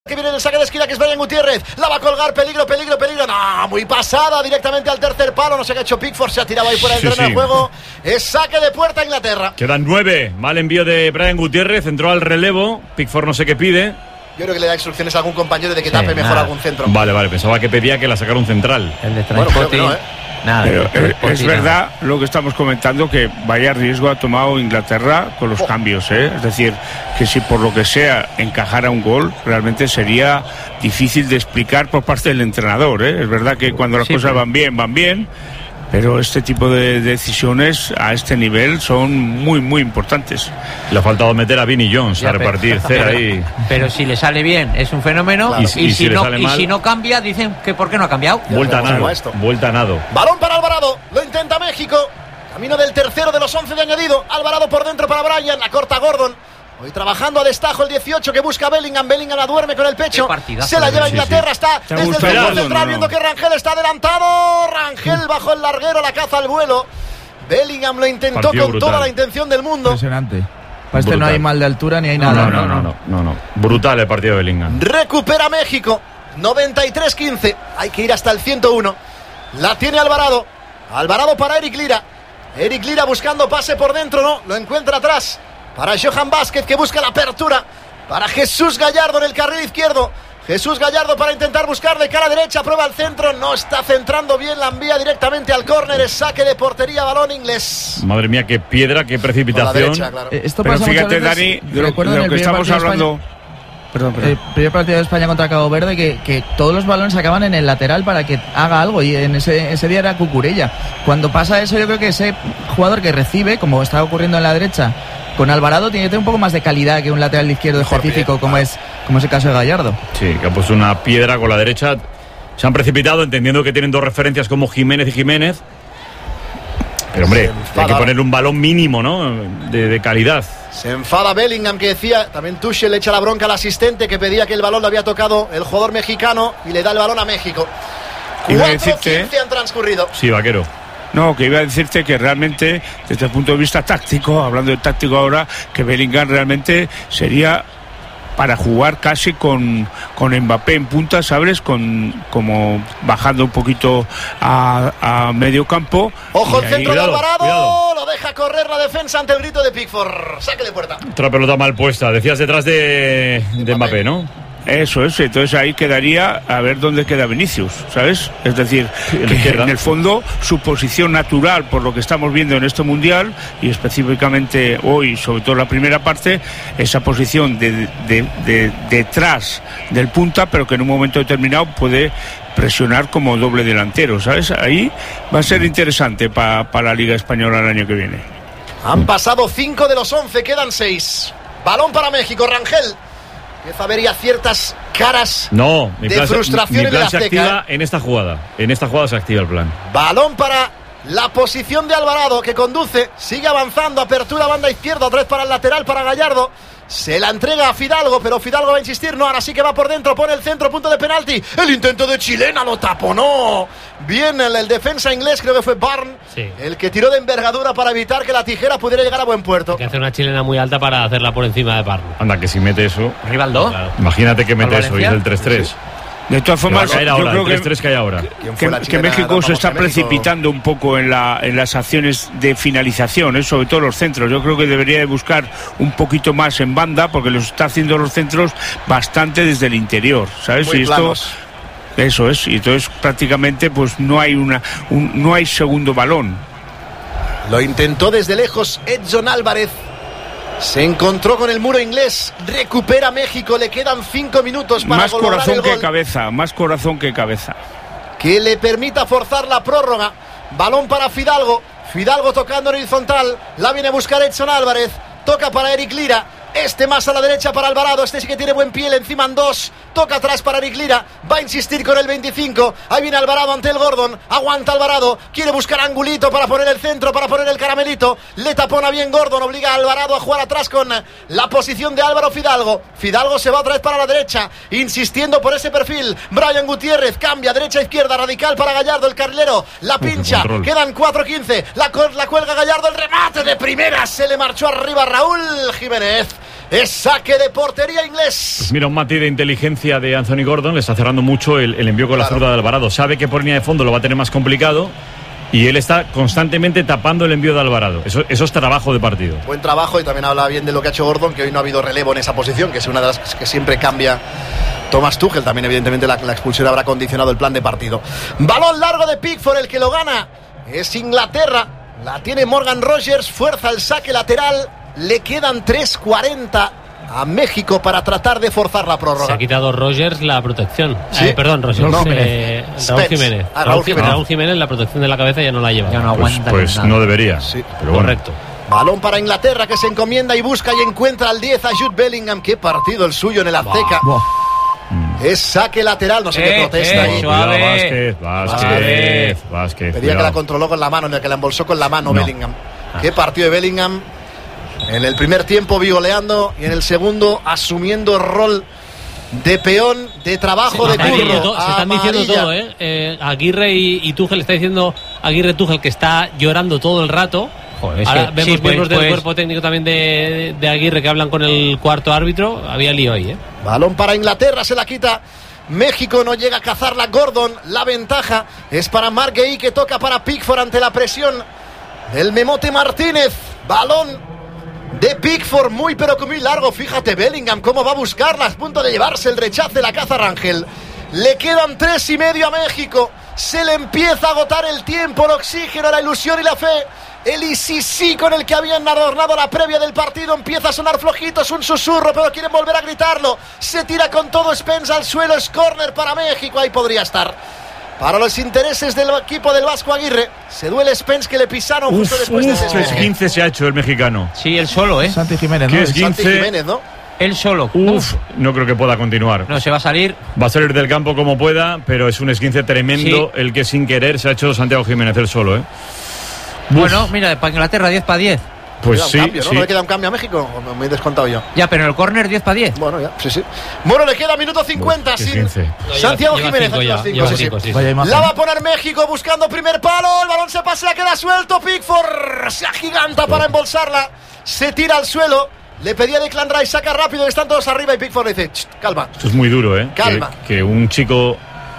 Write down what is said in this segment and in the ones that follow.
Que viene el saque de esquina, que es Brian Gutiérrez. La va a colgar, peligro. No, muy pasada, directamente al tercer palo. No sé qué ha hecho Pickford, se ha tirado ahí fuera del terreno de juego. Es saque de puerta a Inglaterra. Quedan 9. Mal envío de Brian Gutiérrez. Entró al relevo. Pickford no sé qué pide. Yo creo que le da instrucciones a algún compañero de que tape mejor algún centro. Vale, pensaba que pedía que la sacara un central. El de bueno, creo que no, Nada, pero es verdad lo que estamos comentando, que vaya riesgo ha tomado Inglaterra con los cambios, ¿eh? Es decir, que si por lo que sea encajara un gol, realmente sería difícil de explicar por parte del entrenador, ¿eh? Es verdad que cuando las cosas van bien, pero este tipo de decisiones a este nivel son muy importantes. Le ha faltado meter a Vinnie Jones a repartir cera ahí. Pero si le sale bien es un fenómeno, claro. y si no cambia, dicen que ¿por qué no ha cambiado? Vuelta a nado. Balón para Alvarado, lo intenta México. Camino del tercero de los 11 de añadido. Alvarado por dentro para Brian, la corta Gordon. Hoy trabajando a destajo el 18 que busca Bellingham la duerme con el pecho. Se la lleva Inglaterra, está desde el centro central viendo que Rangel está adelantado. Rangel bajo el larguero, la caza al vuelo. Bellingham lo intentó con toda la intención del mundo. Impresionante. Para este no hay mal de altura ni hay nada. No. Brutal el partido de Bellingham. Recupera México. 93-15. Hay que ir hasta el 101. La tiene Alvarado. Alvarado para Eric Lira. Eric Lira buscando pase por dentro, no. Lo encuentra atrás. Para Johan Vázquez, que busca la apertura. Para Jesús Gallardo en el carril izquierdo. Jesús Gallardo para intentar buscar de cara derecha. Prueba el centro. No está centrando bien. La envía directamente al córner. Es saque de portería, balón inglés. Madre mía, qué piedra, qué precipitación. Derecha, claro. Esto pero pasa fíjate, Dani, de lo que estamos hablando. Perdón. El primer partido de España contra Cabo Verde, que todos los balones acaban en el lateral para que haga algo, y en ese día era Cucurella. Cuando pasa eso, yo creo que ese jugador que recibe, como está ocurriendo en la derecha con Alvarado, tiene que tener un poco más de calidad que un lateral izquierdo específico, como es el caso de Gallardo. Sí, que ha puesto una piedra con la derecha. Se han precipitado entendiendo que tienen dos referencias como Jiménez y Jiménez. Pero hombre, hay que ponerle un balón mínimo, ¿no? De calidad. Se enfada Bellingham, que decía, también Tuchel le echa la bronca al asistente que pedía que el balón lo había tocado el jugador mexicano, y le da el balón a México. 4:15 han transcurrido. Sí, Vaquero. No, que iba a decirte que realmente, desde el punto de vista táctico, hablando de táctico ahora, que Bellingham realmente sería para jugar casi con Mbappé en punta, ¿sabes? Como bajando un poquito a medio campo. Ojo el centro de Alvarado, lo deja correr la defensa ante el grito de Pickford. Saque de puerta. Otra pelota mal puesta, decías detrás de Mbappé, ¿no? Eso es, entonces ahí quedaría a ver dónde queda Vinicius, ¿sabes? Es decir, que en el fondo su posición natural, por lo que estamos viendo en este Mundial, y específicamente hoy, sobre todo la primera parte, esa posición de detrás del punta, pero que en un momento determinado puede presionar como doble delantero, ¿sabes? Ahí va a ser interesante para la Liga Española el año que viene. Han pasado 5 de los 11, quedan 6. Balón para México, Rangel. Empieza a haber ya ciertas caras de frustración en el Azteca. Se activa en esta jugada. En esta jugada se activa el plan. Balón para la posición de Alvarado, que conduce, sigue avanzando, apertura banda izquierda, otra vez para el lateral, para Gallardo. Se la entrega a Fidalgo, pero Fidalgo va a insistir, no, ahora sí que va por dentro, pone el centro, punto de penalti. El intento de Chilena lo taponó. Bien el defensa inglés, creo que fue Barn, el que tiró de envergadura para evitar que la tijera pudiera llegar a buen puerto. Hay que hacer una chilena muy alta para hacerla por encima de Barn. Anda, que si mete eso. ¿Rivaldo? Claro. Imagínate que mete eso y es el 3-3. Sí. De todas formas, yo creo que México se está precipitando un poco en las acciones de finalización, sobre todo los centros. Yo creo que debería de buscar un poquito más en banda, porque los está haciendo los centros bastante desde el interior, ¿sabes? Muy planos. Eso es, y entonces prácticamente pues no hay segundo balón. Lo intentó desde lejos Edson Álvarez. Se encontró con el muro inglés. Recupera México. Le quedan 5 minutos para más corazón el gol. Más corazón que cabeza. Que le permita forzar la prórroga. Balón para Fidalgo. Fidalgo tocando en horizontal. La viene a buscar Edson Álvarez. Toca para Eric Lira. Este más a la derecha para Alvarado. Este sí que tiene buen pie, le encima en 2. Toca atrás para Eric Lira. Va a insistir con el 25. Ahí viene Alvarado ante el Gordon. Aguanta Alvarado. Quiere buscar angulito para poner el centro, para poner el caramelito. Le tapona bien Gordon. Obliga a Alvarado a jugar atrás con la posición de Álvaro Fidalgo. Fidalgo se va otra vez para la derecha, insistiendo por ese perfil. Brian Gutiérrez cambia derecha-izquierda. Radical para Gallardo, el carrilero. La pincha. Quedan 4:15. La cuelga Gallardo. El remate de primera. Se le marchó arriba Raúl Jiménez. Es saque de portería inglés. Pues mira, un matiz de inteligencia de Anthony Gordon. Le está cerrando mucho el envío con la zurda de Alvarado. Sabe que por línea de fondo lo va a tener más complicado. Y él está constantemente tapando el envío de Alvarado. Eso es trabajo de partido. Buen trabajo, y también habla bien de lo que ha hecho Gordon, que hoy no ha habido relevo en esa posición, que es una de las que siempre cambia Thomas Tuchel. También evidentemente la expulsión habrá condicionado el plan de partido. Balón largo de Pickford, el que lo gana es Inglaterra. La tiene Morgan Rogers, fuerza el saque lateral. Le quedan 3:40 a México para tratar de forzar la prórroga. Se ha quitado Rogers la protección. ¿Sí? Perdón, Rogers. No, Raúl Jiménez. Raúl Jiménez la protección de la cabeza ya no la lleva. Ya no aguanta. Pues no debería. Sí, pero bueno. Correcto. Balón para Inglaterra, que se encomienda y busca y encuentra al 10 a Jude Bellingham. Qué partido el suyo en el Azteca. Es saque lateral, no sé qué protesta ahí. Vázquez. Pedía que la controló con la mano, en el que la embolsó con la mano Bellingham. Qué partido de Bellingham. En el primer tiempo vigoleando y en el segundo asumiendo el rol de peón, de trabajo, de curro. Se están diciendo todo, Aguirre y Tuchel. Está diciendo Aguirre-Tuchel que está llorando todo el rato. Joder, ahora vemos miembros del cuerpo técnico también de Aguirre que hablan con el cuarto árbitro. Había lío ahí, Balón para Inglaterra, se la quita México, no llega a cazarla Gordon. La ventaja es para Marc Guehi, que toca para Pickford ante la presión del Memote Martínez. Balón de Pickford, muy pero que muy largo. Fíjate Bellingham cómo va a buscarla, a punto de llevarse el rechace de la caza Rangel. Le quedan 3:30 a México. Se le empieza a agotar el tiempo, el oxígeno, la ilusión y la fe. El ICC con el que habían adornado la previa del partido empieza a sonar flojito, es un susurro, pero quieren volver a gritarlo. Se tira con todo Spence al suelo, es córner para México, ahí podría estar. Para los intereses del equipo del Vasco Aguirre, se duele Spence, que le pisaron justo después de ese despeje. 15 se ha hecho el mexicano. Sí, él solo, Santi Jiménez, ¿no? ¿Qué es 15? Santi Jiménez, ¿no? Él solo. No creo que pueda continuar. No, se va a salir. Va a salir del campo como pueda, pero es un esguince tremendo el que sin querer se ha hecho Santiago Jiménez él solo, Bueno, mira, para Inglaterra 10 para 10. Pues sí, cambio, ¿no? ¿No le queda un cambio a México? Me he descontado yo. Ya, pero en el córner 10 para 10. Bueno, ya, sí. Bueno, le queda minuto 50 sin Santiago Jiménez. La va a poner México buscando primer palo. El balón se pasa, queda suelto. Pickford se agiganta para embolsarla. Se tira al suelo. Le pedía Declan Rice, saca rápido, están todos arriba y Pickford le dice, calma. Esto es muy duro, Calma. Que un chico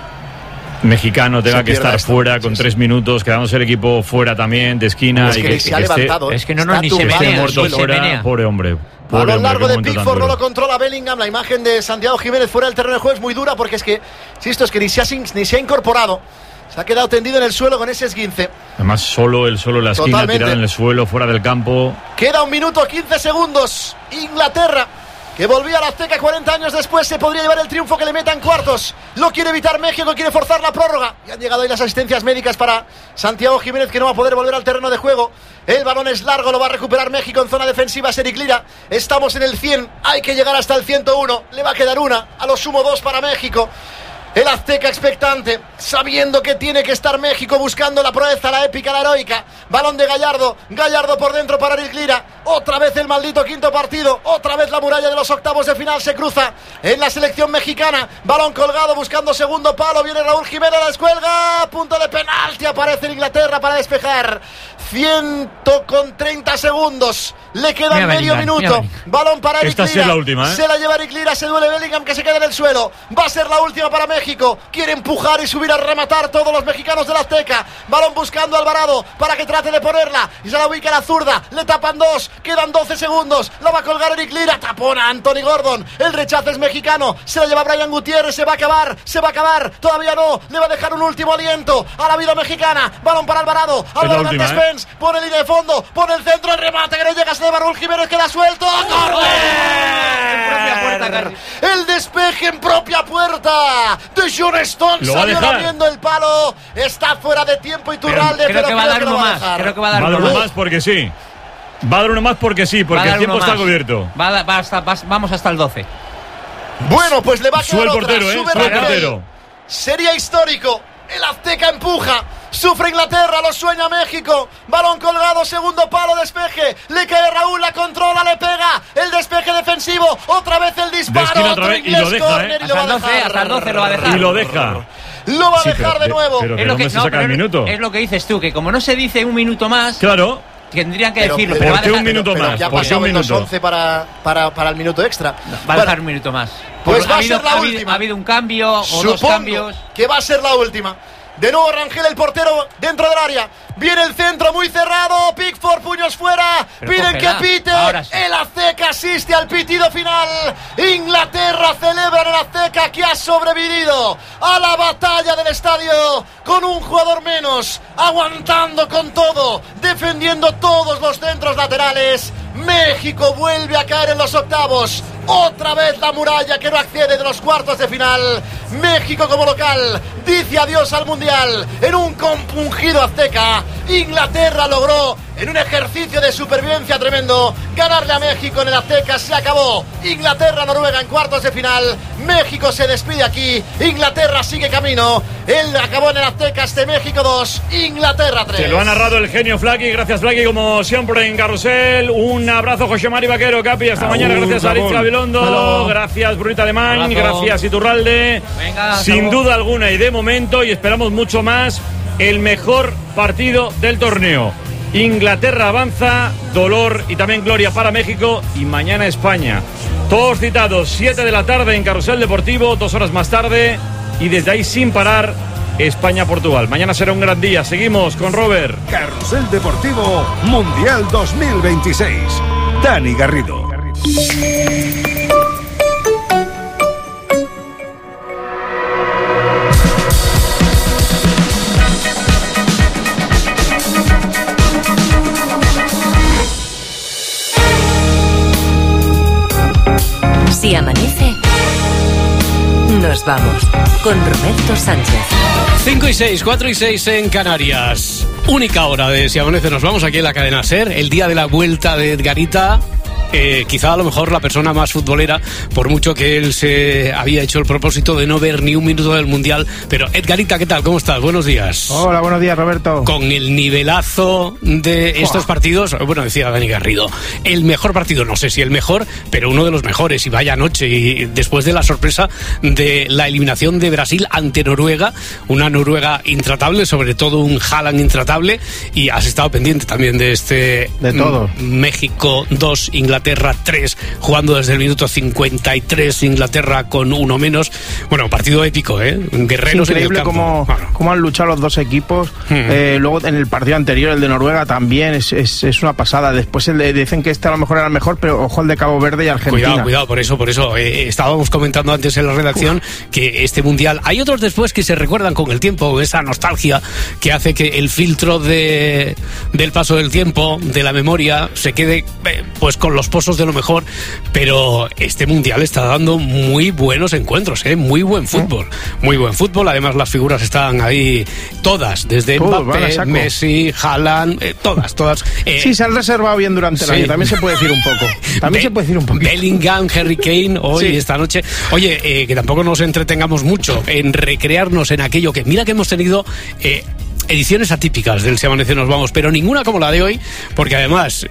mexicano tenga que estar fuera con 3 minutos, quedándose el equipo fuera también, de esquina. Es que se ha levantado. Es que ni se menea. Pobre hombre. Balón largo de Pickford, no lo controla Bellingham. La imagen de Santiago Jiménez fuera del terreno de juego es muy dura, porque es que, insisto, es que ni se ha incorporado. Se ha quedado tendido en el suelo con ese esguince. Además, solo en la esquina, tirado en el suelo, fuera del campo. Queda 1 minuto 15 segundos. Inglaterra, que volvía a la Azteca 40 años después, se podría llevar el triunfo que le meta en cuartos. Lo quiere evitar México, quiere forzar la prórroga. Y han llegado ahí las asistencias médicas para Santiago Jiménez, que no va a poder volver al terreno de juego. El balón es largo, lo va a recuperar México en zona defensiva. Eric Lira, estamos en el 100, hay que llegar hasta el 101. Le va a quedar una, a lo sumo 2 para México. El Azteca expectante, sabiendo que tiene que estar México buscando la proeza, la épica, la heroica. Balón de Gallardo, Gallardo por dentro para Eric Lira. Otra vez el maldito quinto partido, otra vez la muralla de los octavos de final se cruza en la selección mexicana. Balón colgado buscando segundo palo, viene Raúl Jiménez, la descuelga, punto de penalti, aparece en Inglaterra para despejar. 130 segundos, le queda medio minuto. Balón para Eric Lira. Esta es la última, Se la lleva Eric Lira, se duele Bellingham, que se queda en el suelo. Va a ser la última para México. Quiere empujar y subir a rematar todos los mexicanos de la Azteca. Balón buscando a Alvarado para que trate de ponerla. Y se la ubica la zurda. Le tapan 2. Quedan 12 segundos. La va a colgar Eric Lira. Tapona Anthony Gordon. El rechazo es mexicano. Se la lleva Brian Gutiérrez. Se va a acabar. Todavía no. Le va a dejar un último aliento a la vida mexicana. Balón para Alvarado. Alvarado ante Spence. Pone línea de fondo. Pone el centro. El remate que no llega. Se de Raúl Jiménez. Queda suelto. ¡Córner! El despeje en propia puerta de John Stones. Salió viendo el palo. Está fuera de tiempo Iturralde, pero creo que va a dar uno más. Creo que va a dar uno más porque sí. Va a dar uno más porque sí, porque el tiempo está cubierto. Vamos hasta el 12. Bueno, pues le va a quedar Sube el portero, Sube el portero. Sería histórico. El Azteca empuja. Sufre Inglaterra, lo sueña México. Balón colgado, segundo palo, despeje. Le cae Raúl, la controla, le pega. El despeje defensivo. Otra vez el disparo. Otra vez, y lo deja, hasta el 12 lo va a dejar. Y lo deja. Lo va a dejar de nuevo. Pero es lo que, se saca el minuto. Es lo que dices tú, que como no se dice un minuto más. Claro. tendrían que decirlo. Pero ¿por qué un minuto más? Ya ha pasado en los 11 para el minuto extra. Va a dejar un minuto más. Pues va a ser la última. Ha habido un cambio o dos cambios. Que va a ser la última. De nuevo Rangel, el portero, dentro del área. Viene el centro muy cerrado. Pickford, puños fuera. Piden que pite. Sí. El Azteca asiste al pitido final. Inglaterra celebra en el Azteca que ha sobrevivido a la batalla del estadio con un jugador menos, aguantando con todo, defendiendo todos los centros laterales. México vuelve a caer en los octavos. Otra vez la muralla que no accede de los cuartos de final. México como local dice adiós al Mundial en un compungido Azteca. Inglaterra logró, en un ejercicio de supervivencia tremendo, ganarle a México en el Azteca. Se acabó. Inglaterra-Noruega en cuartos de final. México se despide aquí. Inglaterra sigue camino. Él acabó en el Azteca. México 2, Inglaterra 3. Se lo ha narrado el genio Flaky. Gracias, Flaky, como siempre en Carrusel. Un abrazo, José Mari Vaquero, Capi. Hasta mañana. Gracias a Aritz Gabilondo. Hello. Gracias, Brunita Alemán. Gracias, Iturralde. Venga, sin duda alguna y de momento, y esperamos mucho más, el mejor partido del torneo. Inglaterra avanza, dolor y también gloria para México, y mañana España. Todos citados, 7 de la tarde en Carrusel Deportivo, 2 horas más tarde, y desde ahí sin parar, España-Portugal. Mañana será un gran día. Seguimos con Robert. Carrusel Deportivo Mundial 2026. Dani Garrido. Si amanece, nos vamos con Roberto Sánchez. 5 y 6, 4 y 6 en Canarias. Única hora de Si amanece, nos vamos aquí en la cadena SER. El día de la vuelta de Edgarita. Quizá a lo mejor la persona más futbolera, por mucho que él se había hecho el propósito de no ver ni un minuto del Mundial. Pero Edgarita, ¿qué tal? ¿Cómo estás? Buenos días. Hola, buenos días, Roberto. Con el nivelazo de estos partidos, bueno, decía Dani Garrido, el mejor partido, no sé si el mejor, pero uno de los mejores, y vaya noche, y después de la sorpresa de la eliminación de Brasil ante Noruega, una Noruega intratable, sobre todo un Haaland intratable, y has estado pendiente también de este de todo. México 2, Inglaterra 3, jugando desde el minuto 53, Inglaterra con uno menos. Bueno, partido épico, guerreros en el campo. Increíble cómo han luchado los dos equipos. Luego en el partido anterior, el de Noruega, también es una pasada. Después dicen que este a lo mejor era el mejor, pero ojo al de Cabo Verde y Argentina. Cuidado, por eso. Estábamos comentando antes en la redacción que este Mundial, hay otros después que se recuerdan con el tiempo, esa nostalgia que hace que el filtro del paso del tiempo, de la memoria, se quede pues con los pozos de lo mejor, pero este Mundial está dando muy buenos encuentros, muy buen fútbol, además las figuras están ahí todas, desde Mbappé, Messi, Haaland, todas. Sí, se han reservado bien durante el año, también se puede decir un poco. Bellingham, Harry Kane, hoy, esta noche. Oye, que tampoco nos entretengamos mucho en recrearnos en aquello que, mira que hemos tenido ediciones atípicas del Si amanece nos vamos, pero ninguna como la de hoy, porque además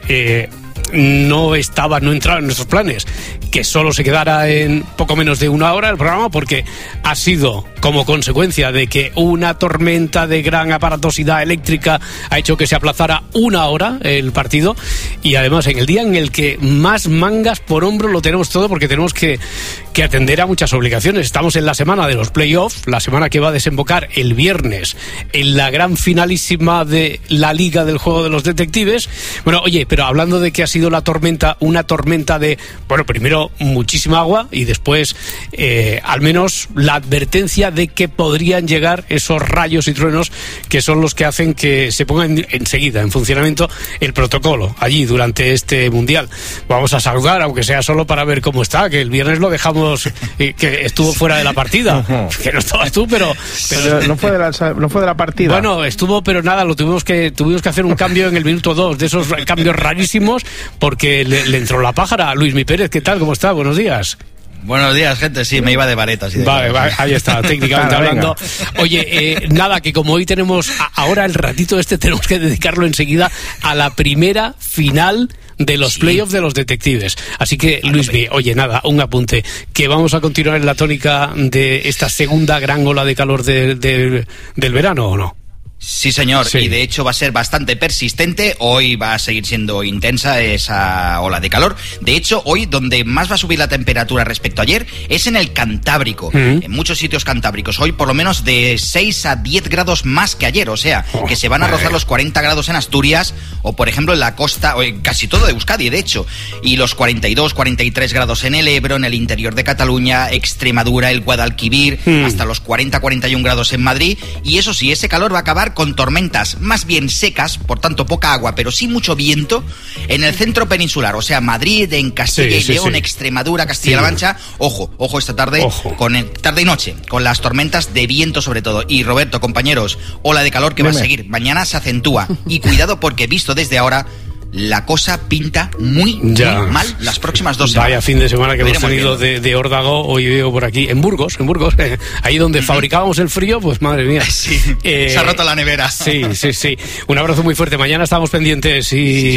no entraba en nuestros planes que solo se quedara en poco menos de una hora el programa, porque ha sido como consecuencia de que una tormenta de gran aparatosidad eléctrica ha hecho que se aplazara una hora el partido, y además en el día en el que más mangas por hombro lo tenemos todo, porque tenemos que atender a muchas obligaciones. Estamos en la semana de los playoffs, la semana que va a desembocar el viernes en la gran finalísima de la Liga del Juego de los Detectives. Bueno, oye, pero hablando de que ha sido la tormenta, una tormenta de, bueno, primero muchísima agua, y después al menos la advertencia de que podrían llegar esos rayos y truenos que son los que hacen que se ponga enseguida en funcionamiento el protocolo allí durante este Mundial. Vamos a saludar, aunque sea solo para ver cómo está, que el viernes lo dejamos que estuvo fuera de la partida, que no estabas tú, pero no fue de la partida. Bueno, estuvo, pero nada, lo tuvimos que hacer un cambio en el minuto 2, de esos cambios rarísimos, porque le entró la pájara a Luis Mi Pérez. ¿Qué tal? ¿Cómo está? Buenos días. Buenos días, gente. Sí, me iba de varetas. Vale, ahí está, técnicamente hablando. Oye, nada, que como hoy tenemos ahora el ratito tenemos que dedicarlo enseguida a la primera final de los playoffs de los detectives. Así que, Luismi, oye, nada, un apunte, que vamos a continuar en la tónica de esta segunda gran ola de calor del verano, ¿o no? Sí, señor, sí. Y de hecho va a ser bastante persistente. Hoy va a seguir siendo intensa esa ola de calor. De hecho, hoy donde más va a subir la temperatura respecto a ayer es en el Cantábrico. En muchos sitios cantábricos. Hoy por lo menos de 6 a 10 grados más que ayer. O sea, que se van a rozar los 40 grados en Asturias o, por ejemplo, en la costa, o en casi todo de Euskadi, de hecho. Y los 42, 43 grados en el Ebro, en el interior de Cataluña, Extremadura, el Guadalquivir, hasta los 40, 41 grados en Madrid. Y eso sí, ese calor va a acabar con tormentas más bien secas, por tanto poca agua, pero sí mucho viento en el centro peninsular, o sea, Madrid, en Castilla y León, Extremadura, Castilla-La Mancha. Ojo esta tarde, tarde y noche, con las tormentas de viento sobre todo. Y Roberto, compañeros, ola de calor que va a seguir. Mañana se acentúa. Y cuidado porque visto desde ahora, la cosa pinta muy mal las próximas 2 semanas. Vaya fin de semana que hemos tenido de órdago. Hoy veo por aquí, en Burgos, ahí donde fabricábamos el frío, pues madre mía. Se ha roto la nevera. Sí. Un abrazo muy fuerte. Mañana estamos pendientes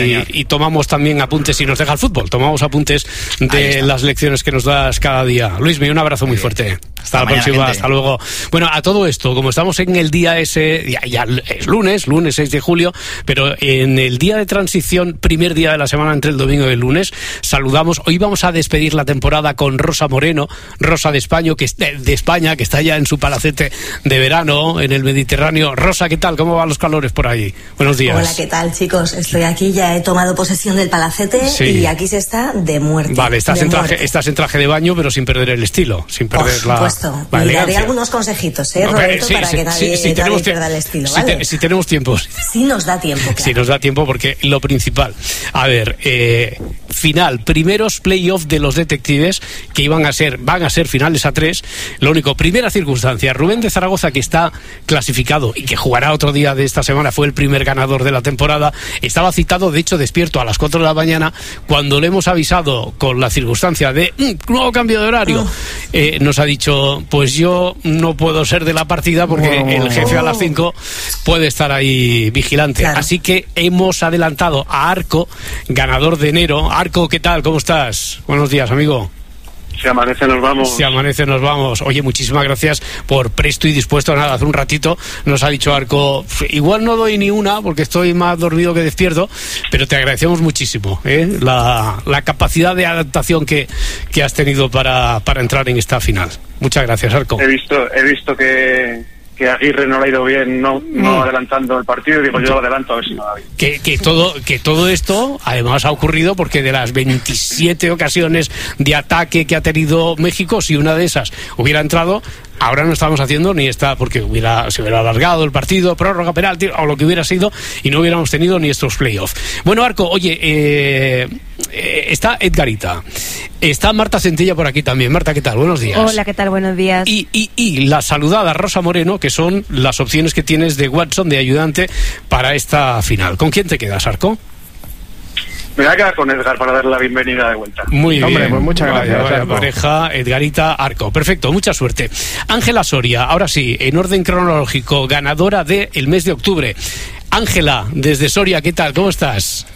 y tomamos también apuntes, si nos deja el fútbol. Tomamos apuntes de las lecciones que nos das cada día. Luismi, un abrazo muy fuerte. Hasta la próxima, gente. Hasta luego. Bueno, a todo esto, como estamos en el día ese, ya es lunes 6 de julio, pero en el día de transición, primer día de la semana entre el domingo y el lunes, saludamos. Hoy vamos a despedir la temporada con Rosa Moreno, Rosa de España, que está ya en su palacete de verano en el Mediterráneo. Rosa, ¿qué tal? ¿Cómo van los calores por ahí? Buenos días. Hola, ¿qué tal, chicos? Estoy aquí, ya he tomado posesión del palacete y aquí se está de muerte. Vale, estás en traje de baño, pero sin perder el estilo, sin perder la daré algunos consejitos, Roberto, para que nadie pierda el estilo, ¿vale? Si tenemos tiempo. Si nos da tiempo, claro. Si nos da tiempo, porque lo principal. A ver, final, primeros playoffs de los detectives que van a ser finales a 3. Lo único, primera circunstancia, Rubén de Zaragoza, que está clasificado y que jugará otro día de esta semana, fue el primer ganador de la temporada, estaba citado, de hecho despierto a las 4 de la mañana, cuando le hemos avisado con la circunstancia de nuevo cambio de horario, nos ha dicho, pues yo no puedo ser de la partida porque el jefe a las 5 puede estar ahí vigilante. Claro. Así que hemos adelantado a Arco, ganador de enero. Arco, ¿qué tal? ¿Cómo estás? Buenos días, amigo. Si amanece nos vamos. Si amanece nos vamos. Oye, muchísimas gracias por presto y dispuesto. Hace un ratito nos ha dicho Arco, igual no doy ni una porque estoy más dormido que despierto, pero te agradecemos muchísimo la capacidad de adaptación que has tenido para entrar en esta final. Muchas gracias, Arco. He visto que Aguirre no le ha ido bien no adelantando el partido, y digo, yo lo adelanto a ver si no va bien. Que todo esto además ha ocurrido porque de las 27 ocasiones de ataque que ha tenido México, si una de esas hubiera entrado, ahora no estamos haciendo ni esta, porque se hubiera alargado el partido, prórroga, penalti o lo que hubiera sido, y no hubiéramos tenido ni estos playoffs. Bueno, Arco, oye, está Edgarita, está Marta Centella por aquí también. Marta, ¿qué tal? Buenos días. Hola, ¿qué tal? Buenos días. Y la saludada Rosa Moreno, que son las opciones que tienes de Watson de ayudante para esta final. ¿Con quién te quedas, Arco? Me voy a quedar con Edgar para darle la bienvenida de vuelta. Muy bien. Hombre, pues muchas gracias. Vaya pareja, Edgarita, Arco. Perfecto, mucha suerte. Ángela Soria, ahora sí, en orden cronológico, ganadora del mes de octubre. Ángela, desde Soria, ¿qué tal? ¿Cómo estás?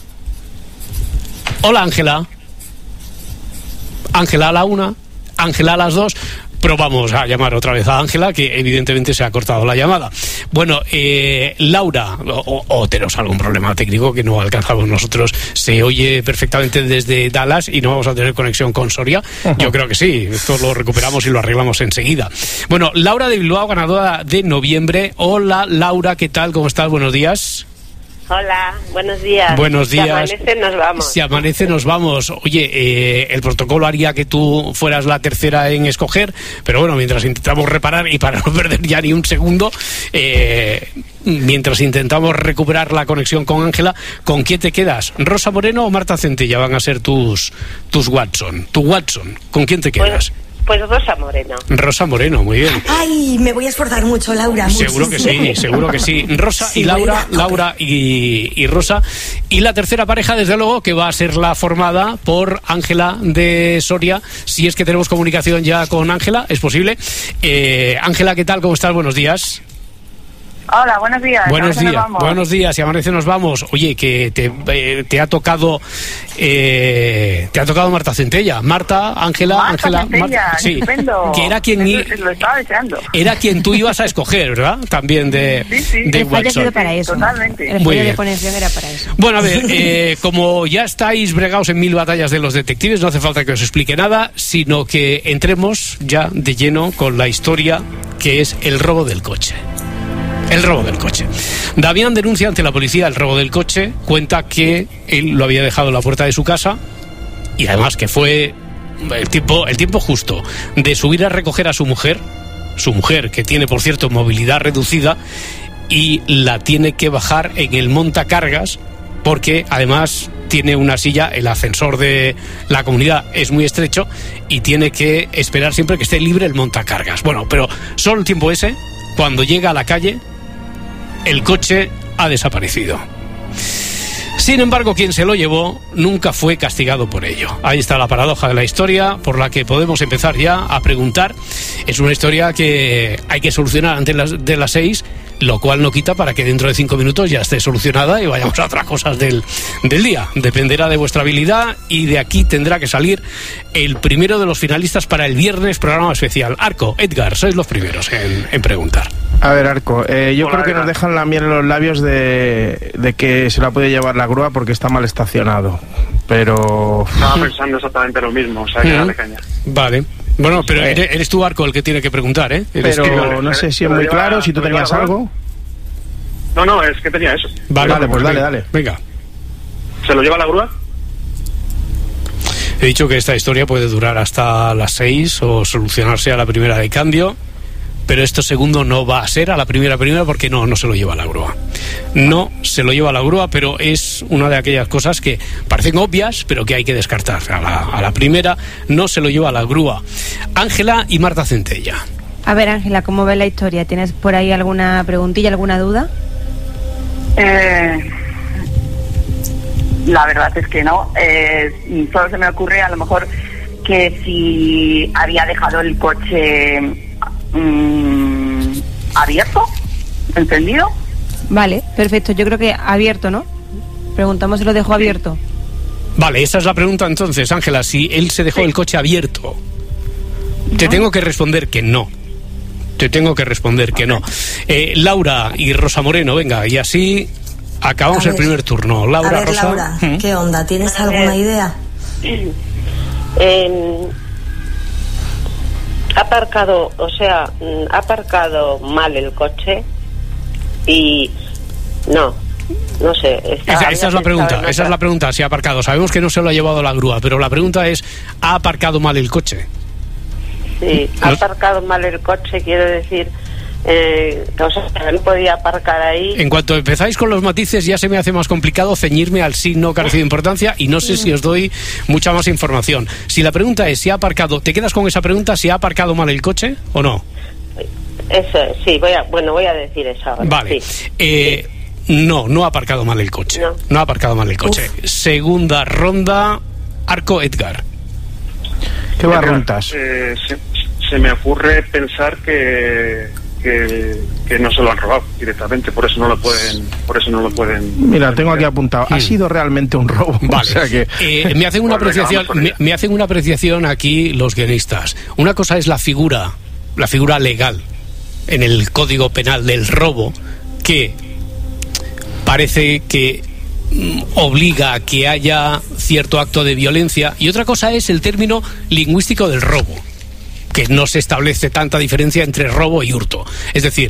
Hola, Ángela. Ángela a la 1, Ángela a las 2. Pero vamos a llamar otra vez a Ángela, que evidentemente se ha cortado la llamada. Bueno, Laura, o tenemos algún problema técnico que no alcanzamos nosotros, se oye perfectamente desde Dallas y no vamos a tener conexión con Soria. Yo creo que sí, esto lo recuperamos y lo arreglamos enseguida. Bueno, Laura de Bilbao, ganadora de noviembre. Hola, Laura, ¿qué tal? ¿Cómo estás? Buenos días. Hola, buenos días. Buenos días. Si amanece, nos vamos. Si amanece, nos vamos. Oye, el protocolo haría que tú fueras la tercera en escoger, pero bueno, mientras intentamos reparar y para no perder ya ni un segundo, mientras intentamos recuperar la conexión con Ángela, ¿con quién te quedas? ¿Rosa Moreno o Marta Centella van a ser tus Watson? Tu Watson, ¿con quién te quedas? Pues Rosa Moreno. Rosa Moreno, muy bien. Ay, me voy a esforzar mucho, Laura. Seguro que sí, seguro que sí. Rosa y Laura, Laura y Rosa. Y la tercera pareja, desde luego, que va a ser la formada por Ángela de Soria. Si es que tenemos comunicación ya con Ángela, es posible. Ángela, ¿qué tal? ¿Cómo estás? Buenos días. Hola, buenos días. Buenos días, y Amanece nos vamos. Oye, que te ha tocado Marta Centella. Ángela, sí, que era quien lo estaba deseando. Era quien tú ibas a escoger, ¿verdad? También de Watson. Para eso. Totalmente. El fallo de conexión era para eso. Bueno, a ver, como ya estáis bregados en 1000 batallas de los detectives, no hace falta que os explique nada, sino que entremos ya de lleno con la historia que es el robo del coche. El robo del coche. Damián denuncia ante la policía el robo del coche, cuenta que él lo había dejado en la puerta de su casa y además que fue el tiempo justo de subir a recoger a su mujer que tiene, por cierto, movilidad reducida, y la tiene que bajar en el montacargas porque además tiene una silla, el ascensor de la comunidad es muy estrecho y tiene que esperar siempre que esté libre el montacargas. Bueno, pero solo el tiempo ese, cuando llega a la calle, el coche ha desaparecido. Sin embargo, quien se lo llevó nunca fue castigado por ello. Ahí está la paradoja de la historia, por la que podemos empezar ya a preguntar. Es una historia que hay que solucionar antes de las 6, lo cual no quita para que dentro de 5 minutos ya esté solucionada y vayamos a otras cosas del día. Dependerá de vuestra habilidad y de aquí tendrá que salir el primero de los finalistas para el viernes programa especial. Arco, Edgar, sois los primeros en preguntar. A ver, Arco, yo creo que nos dejan la miel en los labios de que se la puede llevar la grúa porque está mal estacionado, pero... Estaba pensando exactamente lo mismo, o sea, que darle caña. Vale. Bueno, pero eres tú, Arco, el que tiene que preguntar, ¿eh? Pero no sé si es muy claro, si tú tenías algo. No, es que tenía eso. Vale, pues dale. Venga. ¿Se lo lleva la grúa? He dicho que esta historia puede durar hasta las 6 o solucionarse a la primera de cambio, pero esto segundo no va a ser a la primera porque no se lo lleva la grúa. No se lo lleva la grúa, pero es una de aquellas cosas que parecen obvias, pero que hay que descartar. A la primera no se lo lleva la grúa. Ángela y Marta Centella. A ver, Ángela, ¿cómo ves la historia? ¿Tienes por ahí alguna preguntilla, alguna duda? La verdad es que no. Solo se me ocurre a lo mejor que si había dejado el coche abierto, encendido. Vale, perfecto. Yo creo que abierto, ¿no? Preguntamos si lo dejó abierto. Vale, esa es la pregunta entonces, Ángela. Si él se dejó el coche abierto, te tengo que responder que no. Laura y Rosa Moreno, venga, y así acabamos el primer turno. Laura, a ver, Rosa. Laura, ¿qué onda? ¿Tienes alguna idea? Ha aparcado mal el coche y no sé. Esa es la pregunta, si ha aparcado. Sabemos que no se lo ha llevado la grúa, pero la pregunta es, ¿ha aparcado mal el coche? Sí, ha aparcado mal el coche, quiero decir, no podía aparcar ahí. En cuanto empezáis con los matices ya se me hace más complicado ceñirme al sí, no carece de importancia y no sé si os doy mucha más información. Si la pregunta es si ha aparcado, ¿te quedas con esa pregunta, si ha aparcado mal el coche o no? Eso, sí, voy a decir eso ahora. Vale, sí. No ha aparcado mal el coche. No ha aparcado mal el coche. Segunda ronda, Arco, Edgar. ¿Qué barruntas? Se me ocurre pensar que no se lo han robado directamente, por eso no lo pueden. Mira, tengo aquí apuntado. Ha sido realmente un robo. Vale. O sea que... me hacen una apreciación aquí los guionistas. Una cosa es la figura legal en el Código Penal del robo, que parece que obliga a que haya cierto acto de violencia, y otra cosa es el término lingüístico del robo, que no se establece tanta diferencia entre robo y hurto. Es decir,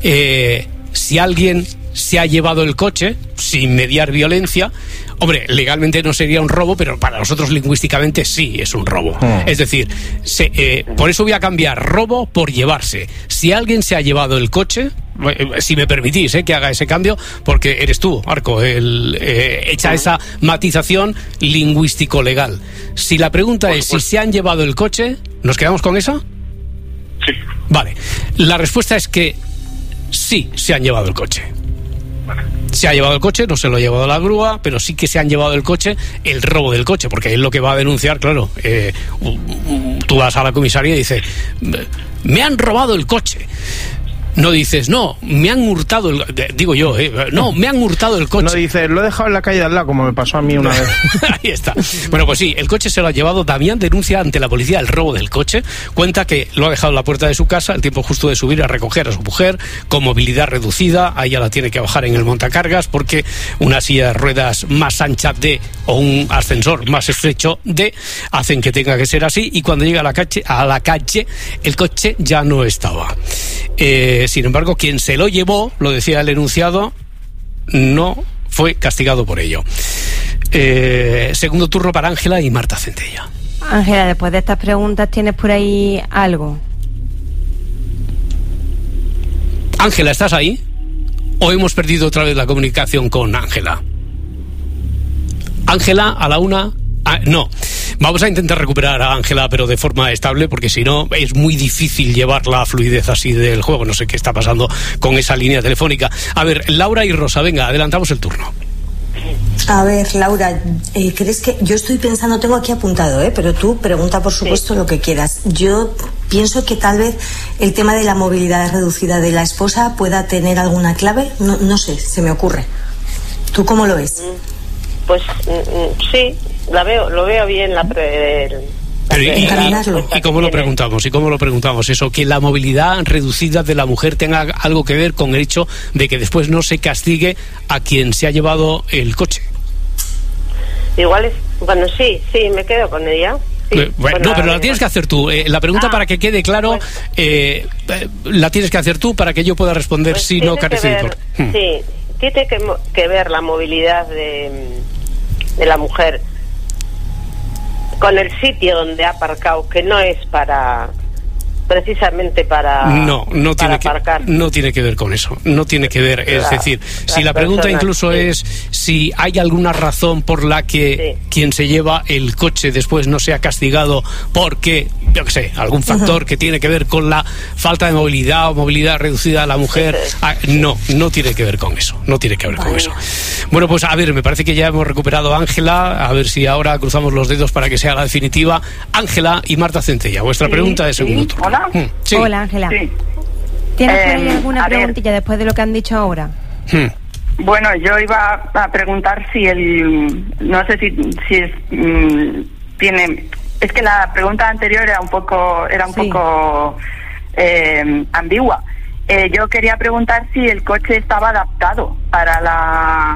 si alguien se ha llevado el coche sin mediar violencia, hombre, legalmente no sería un robo, pero para nosotros lingüísticamente sí es un robo. Es decir, por eso voy a cambiar robo por llevarse. Si alguien se ha llevado el coche, si me permitís que haga ese cambio, porque eres tú, Arco, echa esa matización lingüístico-legal. Si la pregunta es si se han llevado el coche, ¿nos quedamos con esa? Sí. Vale, la respuesta es que sí se han llevado el coche. Se ha llevado el coche, no se lo ha llevado la grúa, pero sí que se han llevado el coche, el robo del coche, porque es lo que va a denunciar, claro. Tú vas a la comisaría y dices, me han robado el coche. No dices, no, me han hurtado digo yo, no, me han hurtado el coche. No dices, lo he dejado en la calle de al lado, como me pasó a mí una vez. Ahí está. Bueno, pues sí, el coche se lo ha llevado. Damián denuncia ante la policía el robo del coche. Cuenta que lo ha dejado en la puerta de su casa, el tiempo justo de subir a recoger a su mujer, con movilidad reducida. A ella la tiene que bajar en el montacargas porque una silla de ruedas más ancha o un ascensor más estrecho hacen que tenga que ser así. Y cuando llega a la calle, el coche ya no estaba. Sin embargo, quien se lo llevó, lo decía el enunciado, no fue castigado por ello. Segundo turno para Ángela y Marta Centella. Ángela, después de estas preguntas, ¿tienes por ahí algo? Ángela, ¿estás ahí? ¿O hemos perdido otra vez la comunicación con Ángela? Ángela, a la una... no, vamos a intentar recuperar a Ángela, pero de forma estable, porque si no es muy difícil llevar la fluidez así del juego. No sé qué está pasando con esa línea telefónica. A ver, Laura y Rosa, venga, adelantamos el turno. A ver, Laura, ¿crees que...? Yo estoy pensando, tengo aquí apuntado, pero tú pregunta, por supuesto, lo que quieras. Yo pienso que tal vez el tema de la movilidad reducida de la esposa pueda tener alguna clave. No sé, se me ocurre. ¿Tú cómo lo ves? Pues sí, lo veo bien ¿Y cómo lo preguntamos? ¿Y cómo lo preguntamos? Eso, que la movilidad reducida de la mujer tenga algo que ver con el hecho de que después no se castigue a quien se ha llevado el coche. Igual es... Bueno, sí, me quedo con ella. Sí, no, pero la tienes que hacer tú. La pregunta, para que quede claro, la tienes que hacer tú para que yo pueda responder si no carece de por... Sí, tiene que ver la movilidad de la mujer con el sitio donde ha aparcado, que no es precisamente para aparcar. No tiene que ver con eso, no tiene que ver, es decir, si la pregunta incluso es si hay alguna razón por la que quien se lleva el coche después no sea castigado porque, yo qué sé, algún factor que tiene que ver con la falta de movilidad o movilidad reducida a la mujer, no tiene que ver con eso, no tiene que ver con eso. Bueno, pues a ver, me parece que ya hemos recuperado a Ángela, a ver si ahora cruzamos los dedos para que sea la definitiva. Ángela y Marta Centella, vuestra pregunta de segundo turno. Hola. Sí. Hola, Ángela. Sí. ¿Tienes por ahí alguna preguntilla después de lo que han dicho ahora? Bueno, yo iba a preguntar si no sé si es tiene... Es que la pregunta anterior era un poco ambigua. Yo quería preguntar si el coche estaba adaptado para la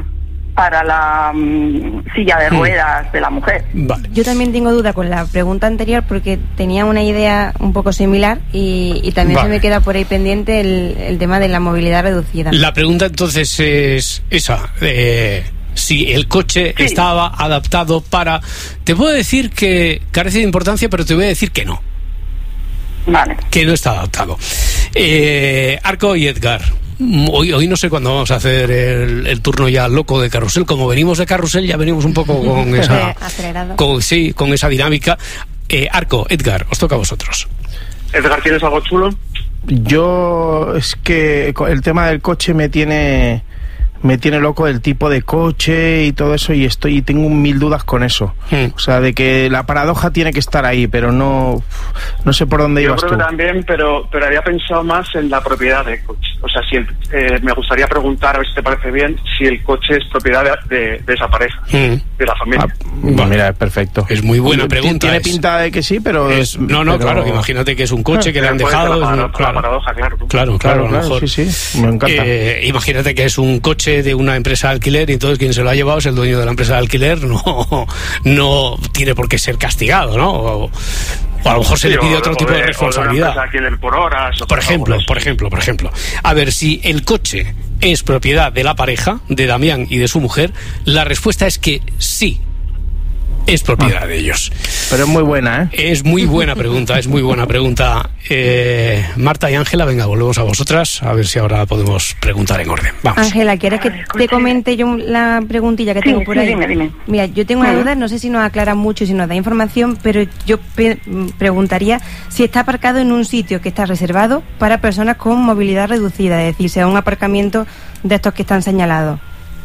silla de ruedas de la mujer. Vale. Yo también tengo duda con la pregunta anterior porque tenía una idea un poco similar y también se me queda por ahí pendiente el tema de la movilidad reducida. La pregunta entonces es esa, si el coche estaba adaptado para... Te puedo decir que carece de importancia, pero te voy a decir que no. Vale. Que no está adaptado. Arco y Edgar. Hoy no sé cuándo vamos a hacer el turno ya loco de carrusel. Como venimos de carrusel, ya venimos un poco con esa con esa dinámica. Arco, Edgar, os toca a vosotros. Edgar, ¿tienes algo chulo? Yo es que el tema del coche me tiene loco, el tipo de coche y todo eso, y tengo 1000 dudas con eso. O sea, de que la paradoja tiene que estar ahí, pero no sé por dónde ibas tú. Yo creo que también, pero había pensado más en la propiedad del coche. O sea, si me gustaría preguntar, a ver si te parece bien, si el coche es propiedad de esa pareja, de la familia. Mira, es perfecto. Es muy buena pregunta. Tiene pinta de que sí, pero... claro, imagínate que es un coche que le han dejado... La paradoja, claro, a lo mejor. Sí, me encanta. Imagínate que es un coche de una empresa de alquiler y entonces quien se lo ha llevado es el dueño de la empresa de alquiler, no tiene por qué ser castigado, ¿no? O a lo mejor se le pide otro tipo de responsabilidad. Por ejemplo. A ver, si el coche es propiedad de la pareja, de Damián y de su mujer, la respuesta es que sí. Es propiedad de ellos. Pero es muy buena, Es muy buena pregunta, Marta y Ángela, venga, volvemos a vosotras, a ver si ahora podemos preguntar en orden. Vamos. Ángela, ¿quieres que te comente yo la preguntilla que tengo por ahí? Dime. Mira, yo tengo una duda, no sé si nos aclara mucho, si nos da información, pero yo preguntaría si está aparcado en un sitio que está reservado para personas con movilidad reducida, es decir, sea un aparcamiento de estos que están señalados.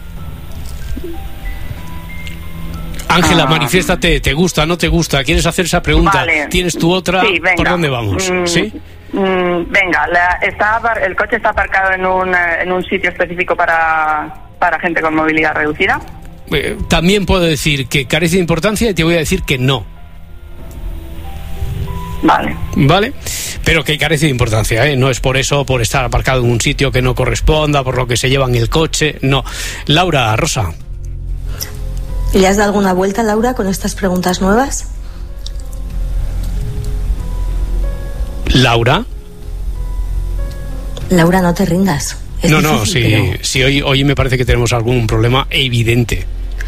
Ángela, manifiéstate, ¿te gusta, no te gusta? ¿Quieres hacer esa pregunta? Vale. ¿Tienes tu otra? Sí, venga. ¿Por dónde vamos? ¿Sí? Venga, el coche está aparcado en un sitio específico para gente con movilidad reducida. También puedo decir que carece de importancia y te voy a decir que no. Vale, pero que carece de importancia, ¿eh? No es por eso, por estar aparcado en un sitio que no corresponda, por lo que se llevan el coche, no. Laura, Rosa. ¿Le has dado alguna vuelta, Laura, con estas preguntas nuevas? Laura, no te rindas. Sí, hoy me parece que tenemos algún problema evidente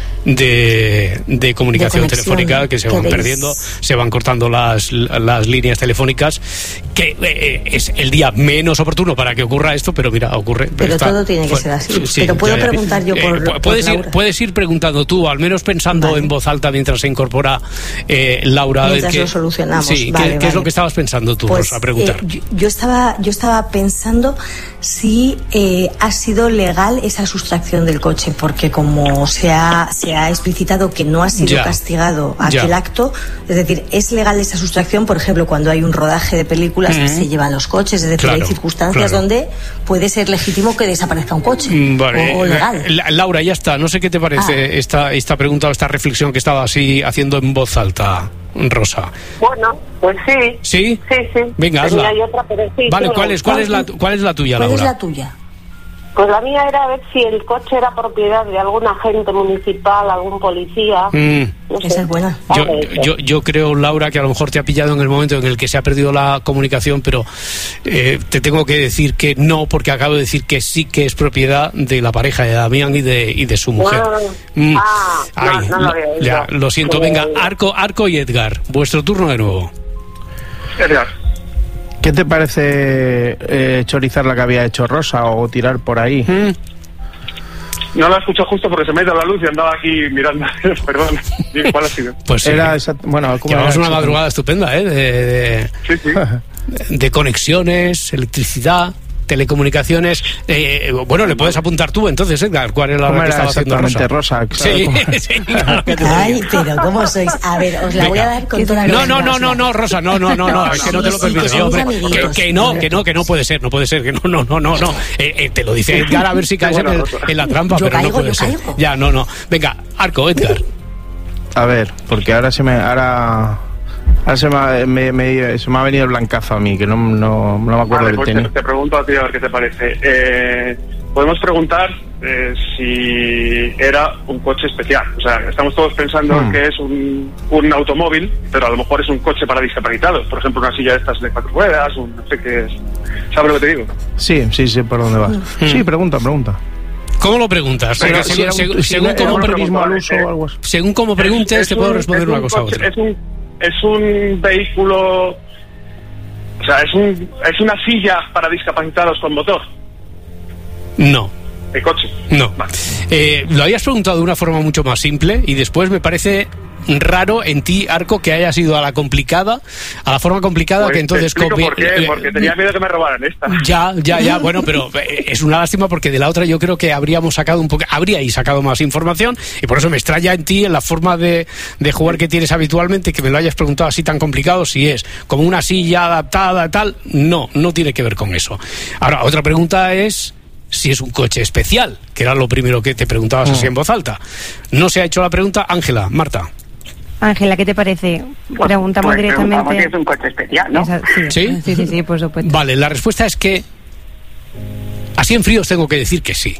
de comunicación telefónica, que se van perdiendo, se van cortando las líneas telefónicas, que es el día menos oportuno para que ocurra esto, pero mira, ocurre. Pero todo tiene que ser así. Sí, pero puedo preguntar yo por puedes ir preguntando tú, al menos pensando en voz alta mientras se incorpora Laura. Mientras lo solucionamos. Sí, ¿qué es lo que estabas pensando tú, Rosa, a preguntar? Yo estaba pensando si ha sido legal esa sustracción del coche, porque como se ha explicitado que no ha sido castigado aquel acto, es decir, ¿es legal esa sustracción? Por ejemplo, cuando hay un rodaje de películas que se llevan los coches, es decir, hay circunstancias donde puede ser legítimo que desaparezca un coche, o legal. Laura, ya está, no sé qué te parece esta pregunta o esta reflexión que estaba así haciendo en voz alta, Rosa. Bueno, pues sí. ¿Sí? Sí. Venga, hazla. Hay otra, pero sí, vale, ¿cuál es la tuya, Laura? ¿Cuál es la tuya? Pues la mía era ver si el coche era propiedad de algún agente municipal, algún policía. No sé. Esa es buena. Yo creo, Laura, que a lo mejor te ha pillado en el momento en el que se ha perdido la comunicación, pero te tengo que decir que no, porque acabo de decir que sí que es propiedad de la pareja de Damián y de su mujer. No lo había oído. Lo siento, venga, Arco y Edgar, vuestro turno de nuevo. Edgar. ¿Qué te parece chorizar la que había hecho Rosa o tirar por ahí? No la escucho justo porque se me ha ido la luz y andaba aquí mirando. Perdón. ¿Cuál ha sido? Pues era llevamos una madrugada estupenda, Sí. De conexiones, electricidad, telecomunicaciones. Bueno, le puedes apuntar tú entonces, Edgar, ¿cuál es la hora que estaba haciendo Rosa? Sí, claro que te Ay, pero ¿cómo sois? A ver, os la voy a dar con toda la No, Rosa, no, es que no te lo permito yo, hombre. Que no puede ser, que no. Te lo dice Edgar a ver si caes en la trampa, pero no puede ser. Ya, no. Venga, Arco, Edgar. A ver, porque ahora se me ha venido el blancazo a mí, que no me acuerdo del tenis. Te pregunto a ti a ver qué te parece. Podemos preguntar si era un coche especial. O sea, estamos todos pensando que es un automóvil, pero a lo mejor es un coche para discapacitados. Por ejemplo, una silla de estas de 4 ruedas, no sé qué es. ¿Sabes lo que te digo? Sí, por dónde vas. Sí, pregunta. ¿Cómo lo preguntas? Según cómo preguntes, te puedo responder una cosa u otra. Es un vehículo, o sea, es una silla para discapacitados con motor. No. ¿El coche? No. Vale. Lo habías preguntado de una forma mucho más simple y después me parece raro en ti, Arco, que hayas ido a la forma complicada, que entonces... ¿Por qué? Porque tenía miedo que me robaran esta. Ya, bueno, pero es una lástima porque de la otra yo creo que habríais sacado más información y por eso me extraña en ti, en la forma de jugar que tienes habitualmente, que me lo hayas preguntado así tan complicado, si es como una silla adaptada, tal. No tiene que ver con eso. Ahora, otra pregunta es si es un coche especial, que era lo primero que te preguntabas así en voz alta. No se ha hecho la pregunta. Marta. Ángela, ¿qué te parece? Preguntamos directamente. Preguntamos si es un coche especial, ¿no? ¿Sí? Por supuesto. Vale, la respuesta es que así en frío os tengo que decir que sí.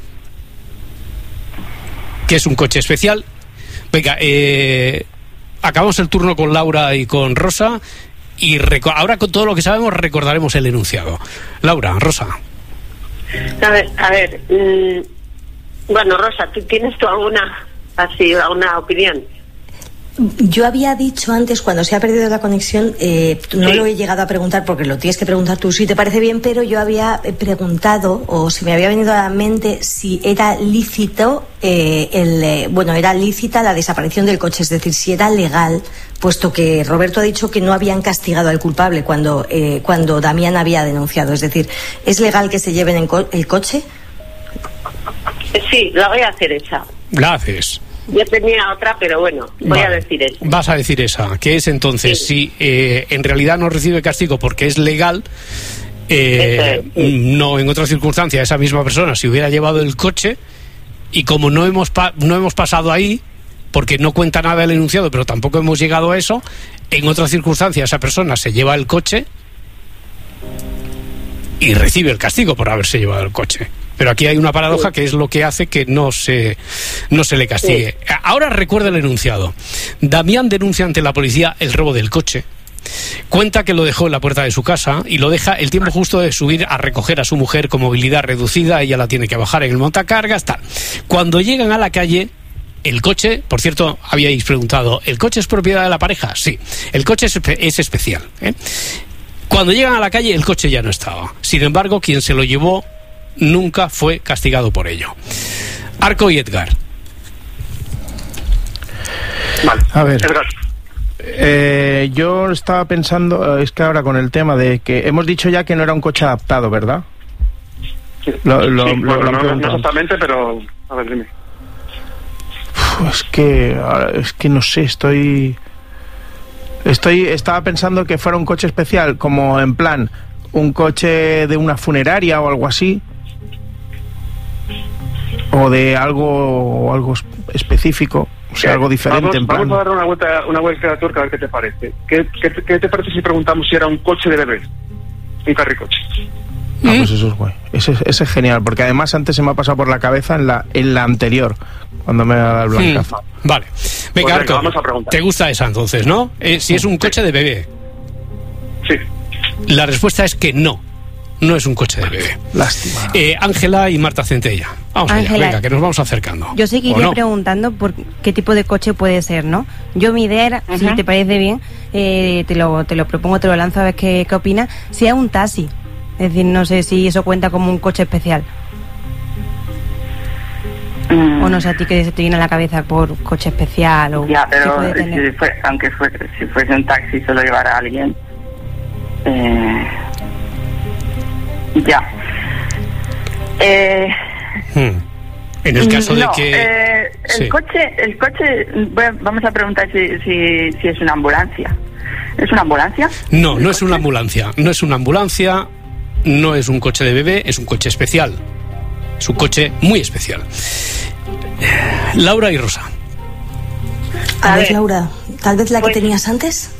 Que es un coche especial. Venga, acabamos el turno con Laura y con Rosa y ahora con todo lo que sabemos recordaremos el enunciado. Laura, Rosa. A ver, bueno, Rosa, ¿tú tienes alguna opinión? Yo había dicho antes, cuando se ha perdido la conexión, no lo he llegado a preguntar porque lo tienes que preguntar tú si te parece bien, pero yo había preguntado, o se me había venido a la mente, si era lícito era lícita la desaparición del coche, es decir, si era legal, puesto que Roberto ha dicho que no habían castigado al culpable cuando Damián había denunciado, es decir, ¿es legal que se lleven el coche? Sí, la voy a hacer esa. La haces. Yo tenía otra, pero bueno, voy a decir esa. Vas a decir esa, que es entonces, si en realidad no recibe castigo porque es legal, no en otra circunstancia esa misma persona si hubiera llevado el coche, y como no hemos pasado ahí, porque no cuenta nada el enunciado, pero tampoco hemos llegado a eso, en otra circunstancia esa persona se lleva el coche y recibe el castigo por haberse llevado el coche. Pero aquí hay una paradoja que es lo que hace que no se le castigue. Ahora recuerda el enunciado. Damián denuncia ante la policía el robo del coche. Cuenta que lo dejó en la puerta de su casa y lo deja el tiempo justo de subir a recoger a su mujer con movilidad reducida. Ella la tiene que bajar en el montacargas, tal. Cuando llegan a la calle, el coche, por cierto, habíais preguntado, ¿el coche es propiedad de la pareja? Sí, el coche es especial, ¿eh? Cuando llegan a la calle, el coche ya no estaba. Sin embargo, quien se lo llevó nunca fue castigado por ello. Arco y Edgar. Vale, a ver. Edgar. Yo estaba pensando, es que ahora con el tema de que hemos dicho ya que no era un coche adaptado, ¿verdad? Sí. No exactamente, pero a ver, dime. Es que no sé, estaba pensando que fuera un coche especial, como en plan un coche de una funeraria o algo así, o de algo específico, o sea, algo diferente. Vamos a dar una vuelta a turca a ver qué te parece. ¿Qué te parece si preguntamos si era un coche de bebé? Un carricoche. Pues eso es guay. Ese es genial, porque además antes se me ha pasado por la cabeza en la anterior, cuando me ha dado el blancazo. Vale. Venga, Arco, vamos a preguntar. ¿Te gusta esa entonces, no? Si es un coche de bebé. Sí. La respuesta es que no es un coche de bebé. Lástima. Ángela y Marta Centella. Vamos allá, venga, que nos vamos acercando. Yo seguiría preguntando por qué tipo de coche puede ser, ¿no? Yo mi idea era, si te parece bien, te lo propongo, te lo lanzo a ver qué opinas, si es un taxi. Es decir, no sé si eso cuenta como un coche especial. O no sé a ti que se te viene a la cabeza por coche especial o ya, pero si fuese un taxi se lo llevara a alguien. Ya. En el caso de que el coche vamos a preguntar si es una ambulancia. ¿Es una ambulancia? No es una ambulancia. No es una ambulancia. No es un coche de bebé, es un coche especial. Es un coche muy especial. Laura y Rosa. A ver, Laura, ¿tal vez la que tenías antes?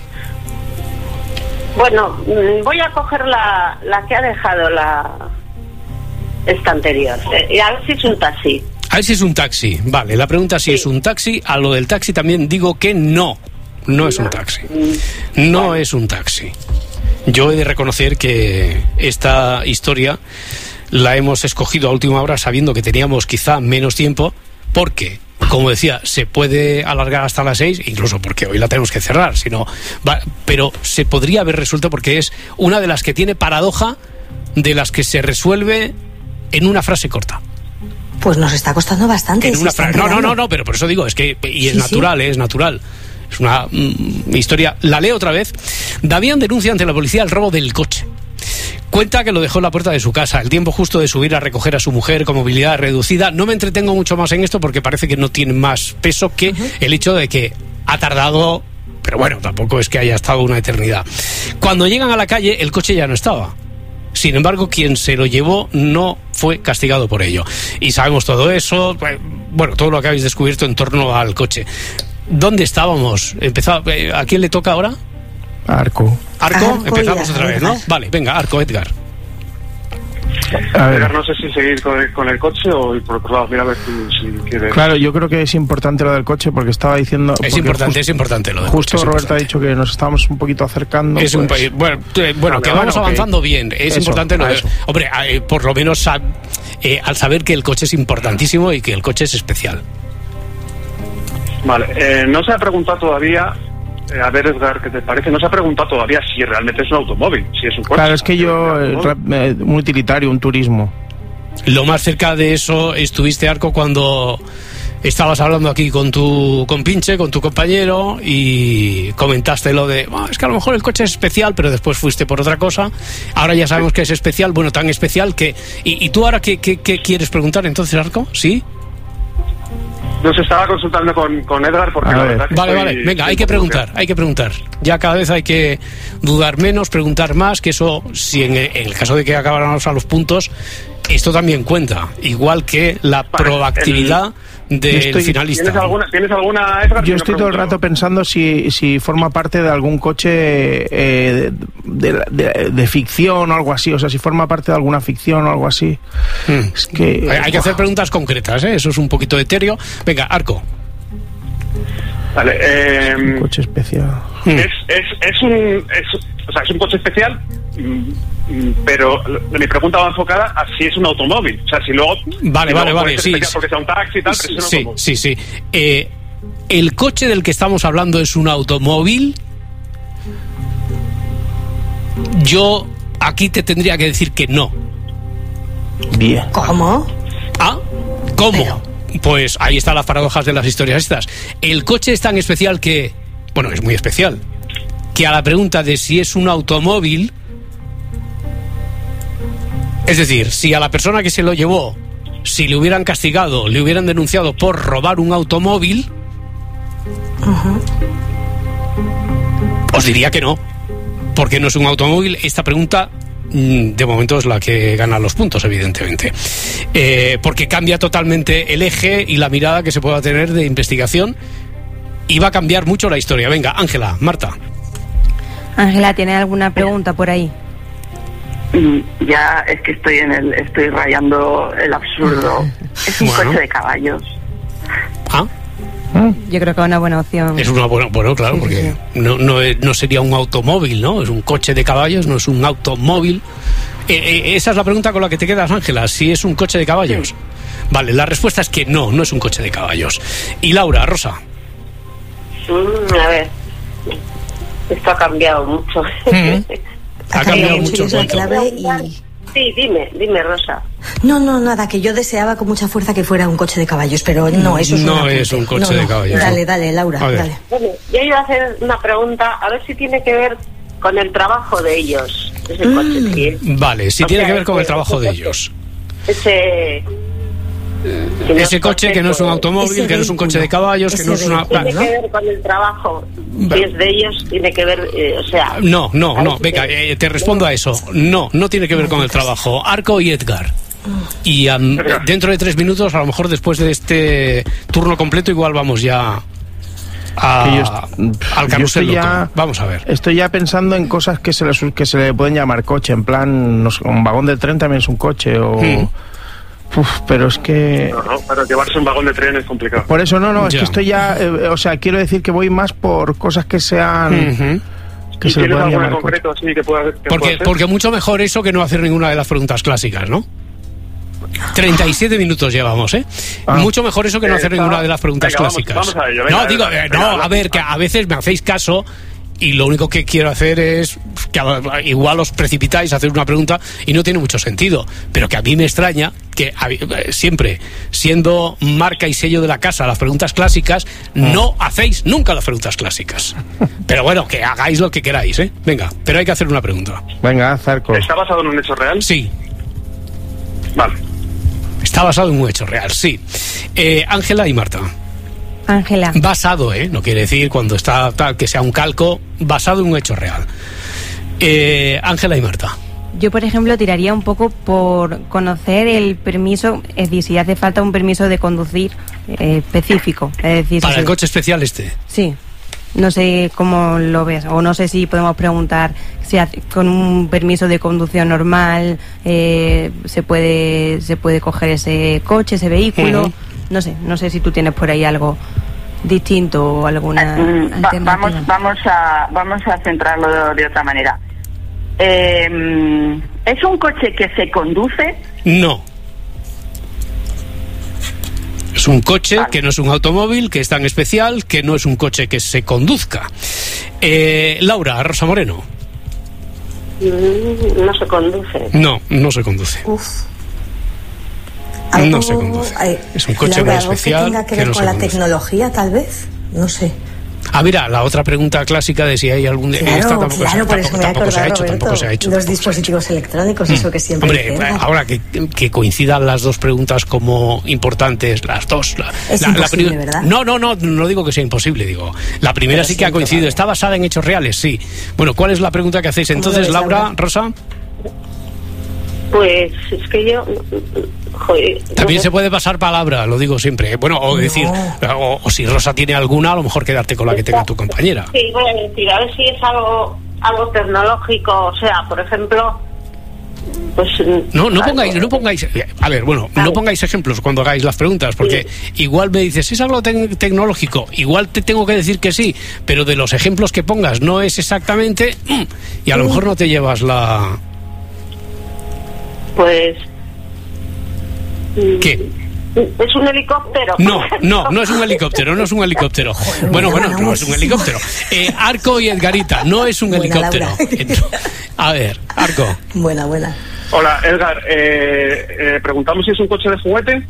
Bueno, voy a coger la que ha dejado esta anterior. A ver si es un taxi. A ver si es un taxi. Vale, la pregunta si es un taxi. A lo del taxi también digo que no es un taxi. No es un taxi. Yo he de reconocer que esta historia la hemos escogido a última hora sabiendo que teníamos quizá menos tiempo, porque, como decía, se puede alargar hasta las 6, incluso porque hoy la tenemos que cerrar, pero se podría haber resuelto porque es una de las que tiene paradoja, de las que se resuelve en una frase corta. Pues nos está costando bastante. En una frase. No, pero por eso digo, es que y es sí, natural, sí. Es natural. Es una historia. La leo otra vez. Damián denuncia ante la policía el robo del coche. Cuenta que lo dejó en la puerta de su casa, el tiempo justo de subir a recoger a su mujer con movilidad reducida. No me entretengo mucho más en esto porque parece que no tiene más peso que el hecho de que ha tardado, pero bueno, tampoco es que haya estado una eternidad. Cuando llegan a la calle, el coche ya no estaba. Sin embargo, quien se lo llevó no fue castigado por ello. Y sabemos todo eso, bueno, todo lo que habéis descubierto en torno al coche. ¿Dónde estábamos? ¿A quién le toca ahora? Arco. Empezamos otra vez, ¿no? Vale, venga, Arco, Edgar. Edgar, no sé si seguir con el coche o ir por otro lado. Mira a ver si quieres. Claro, yo creo que es importante lo del coche porque estaba diciendo. Es importante lo del coche. Justo Roberto ha dicho que nos estábamos un poquito acercando. Es un país. Bueno, que vamos avanzando bien. Es importante lo de. Hombre, por lo menos al saber que el coche es importantísimo y que el coche es especial. Vale, no se ha preguntado todavía, a ver Edgar, ¿qué te parece? No se ha preguntado todavía si realmente es un automóvil, si es un coche. Claro, es que un utilitario, un turismo. Lo más cerca de eso estuviste, Arco, cuando estabas hablando aquí con tu compinche, con tu compañero, y comentaste lo de, es que a lo mejor el coche es especial, pero después fuiste por otra cosa. Ahora ya sabemos que es especial, bueno, tan especial que... ¿Y tú ahora qué quieres preguntar entonces, Arco? ¿Sí? Nos estaba consultando con Edgar porque la verdad que Vale, venga, hay que preguntar. Ya cada vez hay que dudar menos, preguntar más, que eso, si en el caso de que acabáramos a los puntos, esto también cuenta, igual que la proactividad del finalista. ¿Tienes alguna, Edgar? Yo estoy todo el rato pensando si forma parte de algún coche de ficción o algo así, o sea, si forma parte de alguna ficción o algo así. Es que hay que hacer preguntas concretas, ¿eh? Eso es un poquito etéreo. Venga, Arco. Vale, un coche especial. Es un coche especial, pero mi pregunta va enfocada a si es un automóvil. O sea, si luego... Vale, sí. Porque sea un taxi y tal, pero es un automóvil. Sí. ¿El coche del que estamos hablando es un automóvil? Yo aquí te tendría que decir que no. Bien. ¿Cómo? ¿Cómo? Pues ahí están las paradojas de las historias estas. El coche es tan especial que... Bueno, es muy especial. Que a la pregunta de si es un automóvil... Es decir, si a la persona que se lo llevó, si le hubieran castigado, le hubieran denunciado por robar un automóvil... Os diría que no. Porque no es un automóvil. Esta pregunta... de momento es la que gana los puntos, evidentemente, porque cambia totalmente el eje y la mirada que se pueda tener de investigación y va a cambiar mucho la historia. Venga, Ángela, Marta. Ángela, ¿tiene alguna pregunta por ahí? Ya es que estoy rayando el absurdo. Es un coche de caballos. Yo creo que es una buena opción. Es una buena, bueno, claro, porque no sería un automóvil, ¿no? Es un coche de caballos, no es un automóvil. Esa es la pregunta con la que te quedas, Ángela, si es un coche de caballos. Sí. Vale, la respuesta es que no es un coche de caballos. Y Laura, Rosa. A ver, esto ha cambiado mucho. Ha cambiado mucho. Sí, dime, Rosa. No, nada, que yo deseaba con mucha fuerza que fuera un coche de caballos, pero no, eso es no es un coche de caballos. Dale, Laura, dale. Bueno, yo iba a hacer una pregunta, a ver si tiene que ver con el trabajo de ellos. Ese coche, sí. Vale, si tiene que ver con el trabajo de ellos. Ese coche que no es un automóvil, que no es un coche de caballos, que no es una... Tiene que ver con el trabajo, si es de ellos, tiene que ver, No, venga, te respondo a eso. No tiene que ver con el trabajo. Arco y Edgar. Y dentro de 3 minutos, a lo mejor después de este turno completo, igual vamos ya al carrusel loco. Vamos a ver. Estoy ya pensando en cosas que se le pueden llamar coche, en plan, no sé, un vagón del tren también es un coche, o... pero es que... No, pero llevarse un vagón de tren es complicado. Por eso es que estoy ya... quiero decir que voy más por cosas que sean... que se le puedan llamar concreto así que pueda porque mucho mejor eso que no hacer ninguna de las preguntas clásicas, ¿no? 37 minutos llevamos, ¿eh? Mucho mejor eso que no hacer ninguna de las preguntas clásicas. Vamos a ello, a ver, que a veces me hacéis caso... Y lo único que quiero hacer es que igual os precipitáis a hacer una pregunta y no tiene mucho sentido, pero que a mí me extraña que siempre, siendo marca y sello de la casa las preguntas clásicas, no hacéis nunca las preguntas clásicas. Pero bueno, que hagáis lo que queráis, ¿eh? Venga, pero hay que hacer una pregunta. Venga, Zarco. ¿Está basado en un hecho real? Sí. Vale. Está basado en un hecho real, sí. Ángela y Marta. Ángela. Basado, no quiere decir cuando está tal que sea un calco, basado en un hecho real. Ángela y Marta. Yo, por ejemplo, tiraría un poco por conocer el permiso, es decir, si hace falta un permiso de conducir específico. Es decir, ¿para el coche especial este? Sí. No sé cómo lo ves, o no sé si podemos preguntar si con un permiso de conducción normal se puede coger ese coche, ese vehículo. No sé si tú tienes por ahí algo distinto o alguna alternativa. Vamos a centrarlo de otra manera. ¿Es un coche que se conduce? No. Es un coche que no es un automóvil, que es tan especial, que no es un coche que se conduzca. Laura, Rosa Moreno. No se conduce. No se conduce. No se conduce. Es un coche muy especial. ¿Algo que tenga que ver con la tecnología, tal vez? No sé. mira, la otra pregunta clásica de si hay algún... Claro, por eso me he acordado, tampoco se ha hecho. Los dispositivos electrónicos, eso que siempre... Hombre, ahora que coincidan las dos preguntas como importantes, las dos... Es imposible, ¿verdad? No digo que sea imposible, digo. La primera sí que ha coincidido. ¿Está basada en hechos reales? Sí. Bueno, ¿cuál es la pregunta que hacéis entonces, Laura, Rosa? Pues es que yo... Joder, también se puede pasar palabra, lo digo siempre. Bueno, o decir, o si Rosa tiene alguna, a lo mejor quedarte con la que tenga tu compañera. Sí, voy a decir, a ver si es algo tecnológico, o sea, por ejemplo... Pues, no pongáis. A ver, bueno, no pongáis ejemplos cuando hagáis las preguntas, porque igual me dices, ¿es algo tecnológico? Igual te tengo que decir que sí, pero de los ejemplos que pongas no es exactamente, y a lo mejor no te llevas la... Pues... ¿Qué? ¿Es un helicóptero? No es un helicóptero. Bueno, no es un helicóptero. Arco y Edgarita, no es un helicóptero. A ver, Arco. Buena. Hola, Edgar. Preguntamos si es un coche de juguete.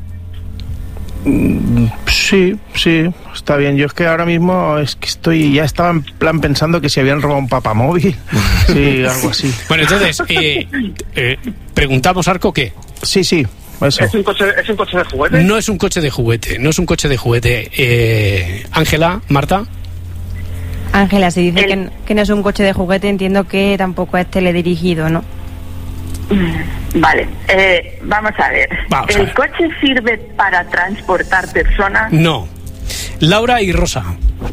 Sí, está bien. Yo es que ahora mismo ya estaba en plan pensando que si habían robado un papamóvil. Sí, algo así. Bueno, entonces, preguntamos, Arco, ¿qué? Sí. Eso. ¿Es un coche de juguete? No es un coche de juguete. Ángela, Marta. Ángela, si dice que no es un coche de juguete, entiendo que tampoco es teledirigido, ¿no? Vale, vamos a ver. ¿El coche sirve para transportar personas? No. Laura y Rosa.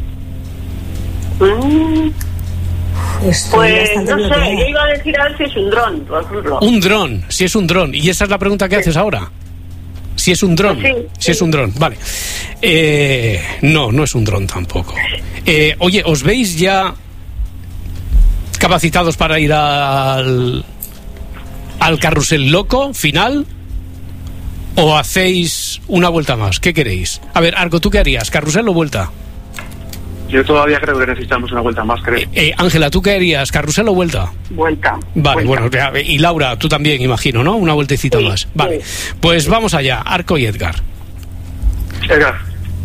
Pues no sé, yo iba a decir a ver si es un dron, por ejemplo. Un dron, si es un dron. ¿Y esa es la pregunta que haces ahora? Si es un dron. Si es un dron, vale. No es un dron tampoco. Oye, ¿os veis ya capacitados para ir al carrusel loco final? ¿O hacéis una vuelta más? ¿Qué queréis? A ver, Arco, ¿tú qué harías? ¿Carrusel o vuelta? Yo todavía creo que necesitamos una vuelta más, creo. Ángela, ¿tú qué harías? ¿Carrusel o vuelta? Vuelta. Vale, bueno, y Laura, tú también, imagino, ¿no? Una vueltecita más. Vale, pues vamos allá, Arco y Edgar. Edgar.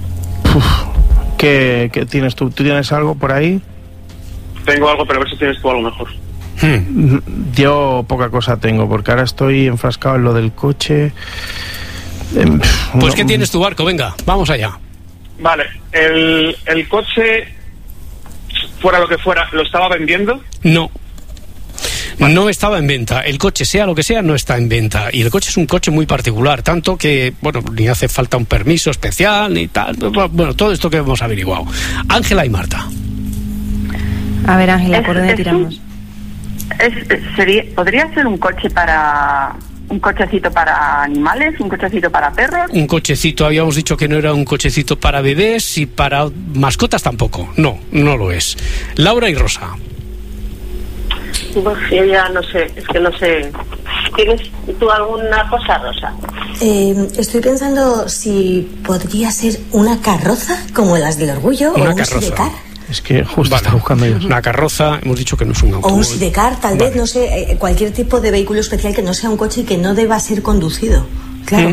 ¿Qué tienes tú? ¿Tú tienes algo por ahí? Tengo algo, pero a ver si tienes tú algo mejor. Yo poca cosa tengo, porque ahora estoy enfrascado en lo del coche. Pues ¿qué tienes tú, Arco? Venga, vamos allá. Vale, el coche, fuera lo que fuera, ¿lo estaba vendiendo? No estaba en venta. El coche, sea lo que sea, no está en venta. Y el coche es un coche muy particular, tanto que, bueno, ni hace falta un permiso especial ni tal. Bueno, todo esto que hemos averiguado. Ángela y Marta. A ver, Ángela, ¿por dónde tiramos? ¿Podría ser un coche un cochecito para animales, un cochecito para perros? Un cochecito, habíamos dicho que no era un cochecito para bebés y para mascotas tampoco. No lo es. Laura y Rosa. Pues yo ya no sé, es que no sé. ¿Tienes tú alguna cosa, Rosa? Estoy pensando si podría ser una carroza como las del Orgullo o un sidecar. Es que justo está buscando ellos. Una carroza, hemos dicho que no es un automóvil. O un sidecar, tal vez, no sé, cualquier tipo de vehículo especial que no sea un coche y que no deba ser conducido. Claro.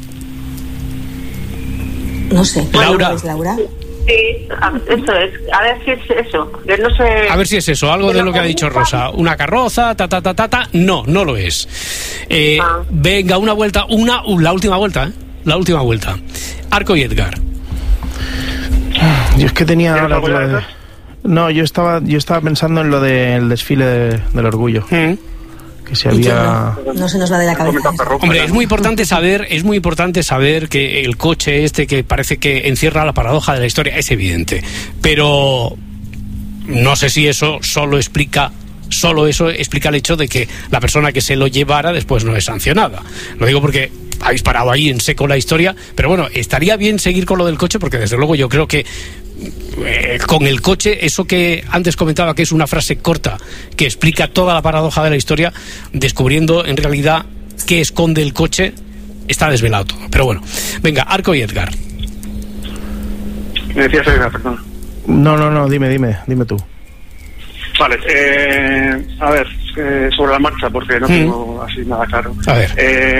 No sé. Laura. ¿Es Laura? Sí, eso es. A ver si es eso. Yo no sé. A ver si es eso, algo de lo que ha dicho Rosa. Una carroza, No lo es. Venga, una vuelta, la última vuelta, La última vuelta. Arco y Edgar. Yo es que tenía ahora no, yo estaba pensando en lo del desfile del Orgullo. Que si había... No se nos va de la cabeza. Hombre, es muy importante saber que el coche que parece que encierra la paradoja de la historia es evidente, pero no sé si eso solo explica el hecho de que la persona que se lo llevara después no es sancionada. Lo digo porque habéis parado ahí en seco la historia, pero bueno, estaría bien seguir con lo del coche, porque desde luego yo creo que con el coche, eso que antes comentaba que es una frase corta que explica toda la paradoja de la historia, descubriendo en realidad qué esconde el coche, está desvelado todo. Pero bueno, venga, Arco y Edgar. Me decías, Edgar, perdón. No, dime tú. Vale, a ver, sobre la marcha, porque no tengo así nada claro. A ver.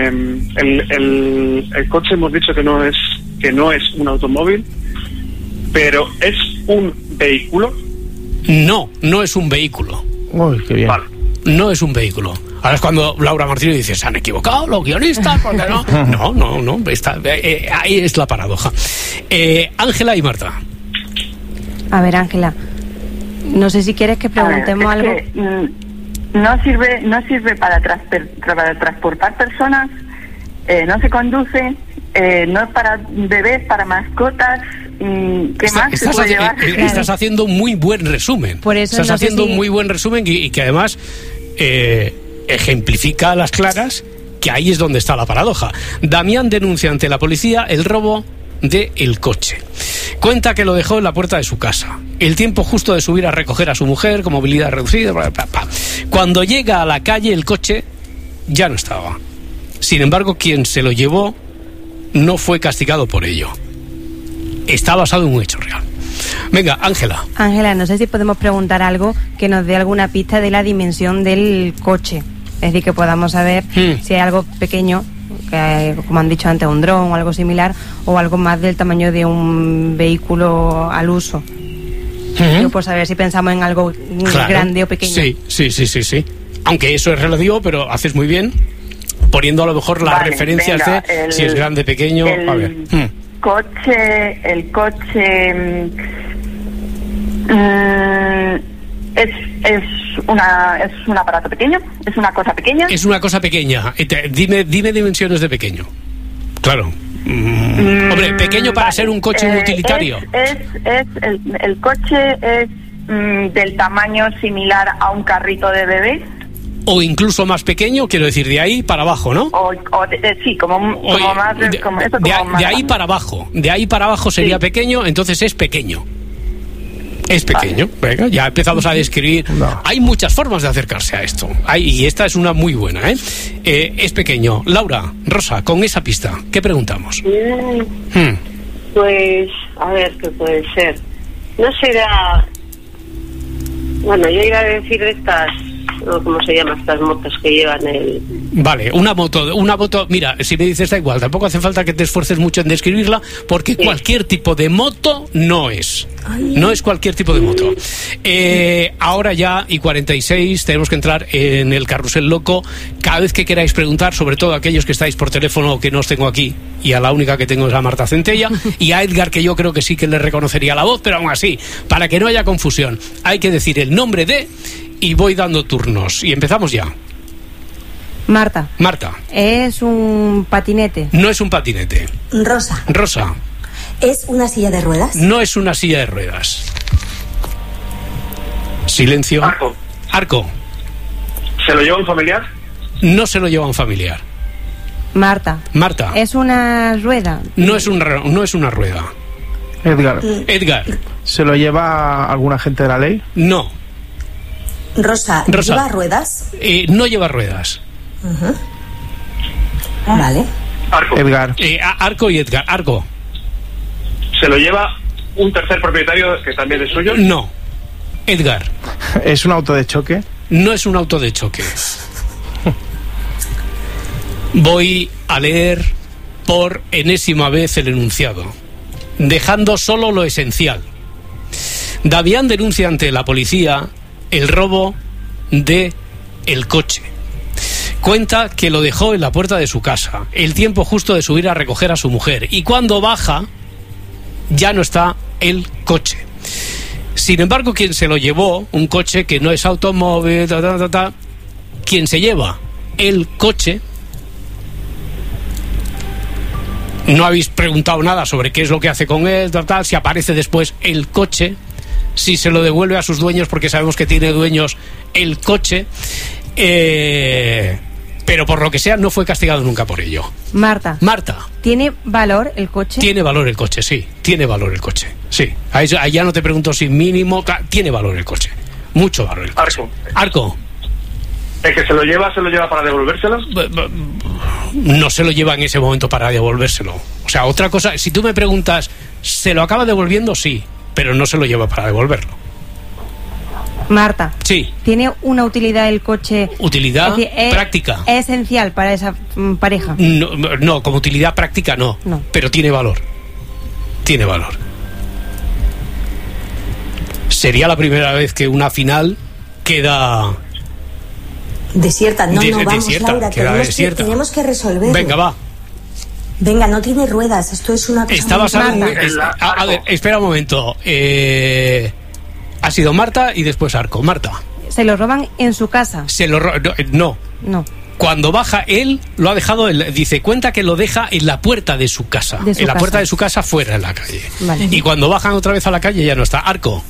El coche hemos dicho que no es un automóvil, pero es un vehículo? No, no es un vehículo. Uy, qué bien. Vale. No es un vehículo. Ahora es cuando Laura Martínez dice, se han equivocado los guionistas, porque no. No, ahí es la paradoja. Ángela y Marta. A ver, Ángela, no sé si quieres que preguntemos algo. No sirve para transportar personas, no se conduce, no es para bebés, para mascotas. ¿Qué más se puede llevar? Estás haciendo un muy buen resumen. Por eso estás haciendo un muy buen resumen y que además ejemplifica a las claras que ahí es donde está la paradoja. Damián denuncia ante la policía el robo del coche. Cuenta que lo dejó en la puerta de su casa. El tiempo justo de subir a recoger a su mujer con movilidad reducida. Cuando llega a la calle, el coche ya no estaba. Sin embargo, quien se lo llevó no fue castigado por ello. Está basado en un hecho real. Venga, Ángela. Ángela, no sé si podemos preguntar algo que nos dé alguna pista de la dimensión del coche. Es decir, que podamos saber si hay algo pequeño, que, como han dicho antes, un dron o algo similar, o algo más del tamaño de un vehículo al uso. Yo por saber si pensamos en algo grande o pequeño. Sí. Aunque eso es relativo, pero haces muy bien poniendo a lo mejor las referencias de si es grande, pequeño. A ver. El coche es un aparato pequeño, es una cosa pequeña. Es una cosa pequeña. Dime dimensiones de pequeño. Claro. Hombre, pequeño para ser un coche utilitario. El coche es del tamaño similar a un carrito de bebé. O incluso más pequeño, quiero decir, de ahí para abajo, ¿no? Sí, como más... De ahí para abajo. De ahí para abajo sería pequeño, entonces es pequeño. Es pequeño. Venga, ya empezamos a describir. Hay muchas formas de acercarse a esto. Y esta es una muy buena, es pequeño. Laura, Rosa, con esa pista, ¿qué preguntamos? Pues, a ver, ¿qué puede ser? No será... Bueno, yo iba a decir de estas... ¿Cómo se llaman estas motos que llevan el...? Vale, una moto, mira, si me dices da igual, tampoco hace falta que te esfuerces mucho en describirla, porque cualquier tipo de moto no es. No es cualquier tipo de moto. Ahora ya, y 46, tenemos que entrar en el carrusel loco. Cada vez que queráis preguntar, sobre todo aquellos que estáis por teléfono, que no os tengo aquí, y a la única que tengo es a Marta Centella, y a Edgar, que yo creo que sí que le reconocería la voz, pero aún así, para que no haya confusión, hay que decir el nombre de... Y voy dando turnos. Y empezamos ya. Marta. ¿Es un patinete? No es un patinete. Rosa. ¿Es una silla de ruedas? No es una silla de ruedas. Silencio. Arco. ¿Se lo lleva un familiar? No se lo lleva un familiar. Marta. ¿Es una rueda? No es una rueda. Edgar. ¿Se lo lleva algún agente de la ley? No. Rosa. ¿Lleva ruedas? No lleva ruedas. Vale. Arco. Edgar. Arco y Edgar. Arco. ¿Se lo lleva un tercer propietario que también es suyo? No. Edgar. ¿Es un auto de choque? No es un auto de choque. Voy a leer por enésima vez el enunciado, dejando solo lo esencial. Damián denuncia ante la policía el robo de el coche. Cuenta que lo dejó en la puerta de su casa, el tiempo justo de subir a recoger a su mujer, y cuando baja ya no está el coche. Sin embargo, quien se lo llevó, un coche que no es automóvil, quien se lleva el coche, no habéis preguntado nada sobre qué es lo que hace con él, si aparece después el coche, si se lo devuelve a sus dueños, porque sabemos que tiene dueños el coche, pero por lo que sea no fue castigado nunca por ello. Marta. ¿Tiene valor el coche? Tiene valor el coche, sí. Tiene valor el coche, sí. Ahí ya no te pregunto si mínimo, tiene valor el coche. Mucho valor el coche. Arco. ¿El que se lo lleva para devolvérselo? No se lo lleva en ese momento para devolvérselo. O sea, otra cosa, si tú me preguntas, ¿se lo acaba devolviendo? Sí, pero no se lo lleva para devolverlo. Marta. Sí. ¿Tiene una utilidad el coche? ¿Utilidad? Es decir, práctica. ¿Es esencial para esa pareja? No, como utilidad práctica no. Pero tiene valor. Tiene valor. Sería la primera vez que una final queda desierta. No, vamos, desierta, Laura, tenemos que resolverlo. Venga, va. Venga, no tiene ruedas, esto es una cosa a ver, espera un momento. Ha sido Marta y después Arco. Marta. ¿Se lo roban en su casa? No. Cuando baja él, lo ha dejado, dice, cuenta que lo deja en la puerta de su casa. La puerta de su casa fuera, en la calle. Vale. Y cuando bajan otra vez a la calle ya no está. Arco.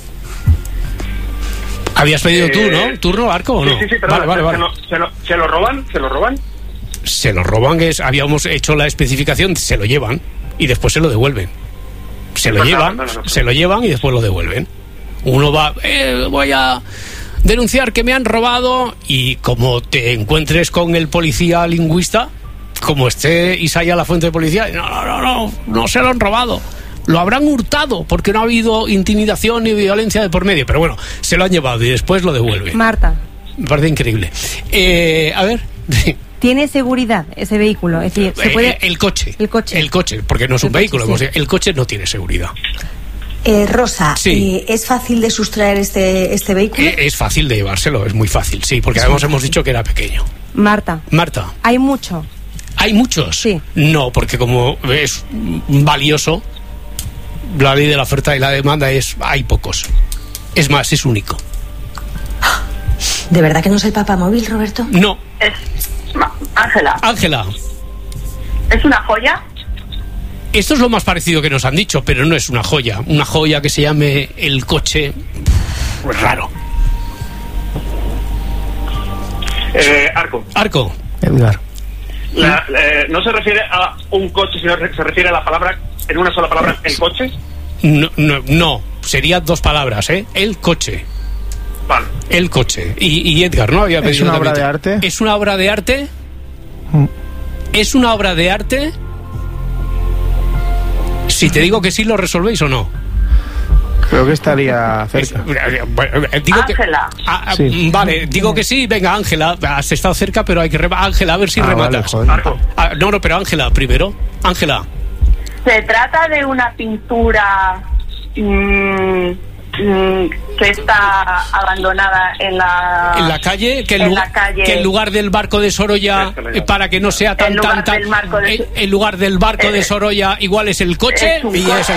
¿Habías pedido tú, no? ¿Turno, Arco, o no? Sí, pero vale. ¿Se lo roban? Se lo roban, habíamos hecho la especificación, se lo llevan y después se lo devuelven. Se lo llevan y después lo devuelven. Uno va, voy a denunciar que me han robado, y como te encuentres con el policía lingüista, como esté Isaías Lafuente de policía, no se lo han robado. Lo habrán hurtado porque no ha habido intimidación ni violencia de por medio. Pero bueno, se lo han llevado y después lo devuelven. Marta. Me parece increíble. A ver. ¿Tiene seguridad ese vehículo? Es decir, ¿se puede... El coche, porque no es un vehículo. Sí. El coche no tiene seguridad. Rosa, ¿es fácil de sustraer este vehículo? Es fácil de llevárselo, es muy fácil, sí, porque además hemos dicho que era pequeño. Marta. ¿Hay mucho? ¿Hay muchos? Sí. No, porque como es valioso, la ley de la oferta y la demanda hay pocos. Es más, es único. ¿De verdad que no es el papamóvil, Roberto? No. Es Ángela. ¿Es una joya? Esto es lo más parecido que nos han dicho, pero no es una joya. Una joya que se llame el coche, pues raro. Arco. Edgar. ¿No se refiere a un coche, sino se refiere a la palabra, en una sola palabra, el coche? No. Sería dos palabras, el coche. Vale. El coche. Y Edgar, ¿no? Había pedido. ¿Es una obra de arte? ¿Es una obra de arte? ¿Es una obra de arte? Si te digo que sí, ¿lo resolvéis o no? Creo que estaría cerca. Ángela. Sí. Vale, digo que sí. Venga, Ángela, has estado cerca, pero hay que Ángela, a ver si rematas. Vale, no, pero Ángela primero. Ángela. ¿Se trata de una pintura que está abandonada en la calle, que en lugar del barco de Sorolla, para que no sea tan en lugar del barco de Sorolla igual es el coche, es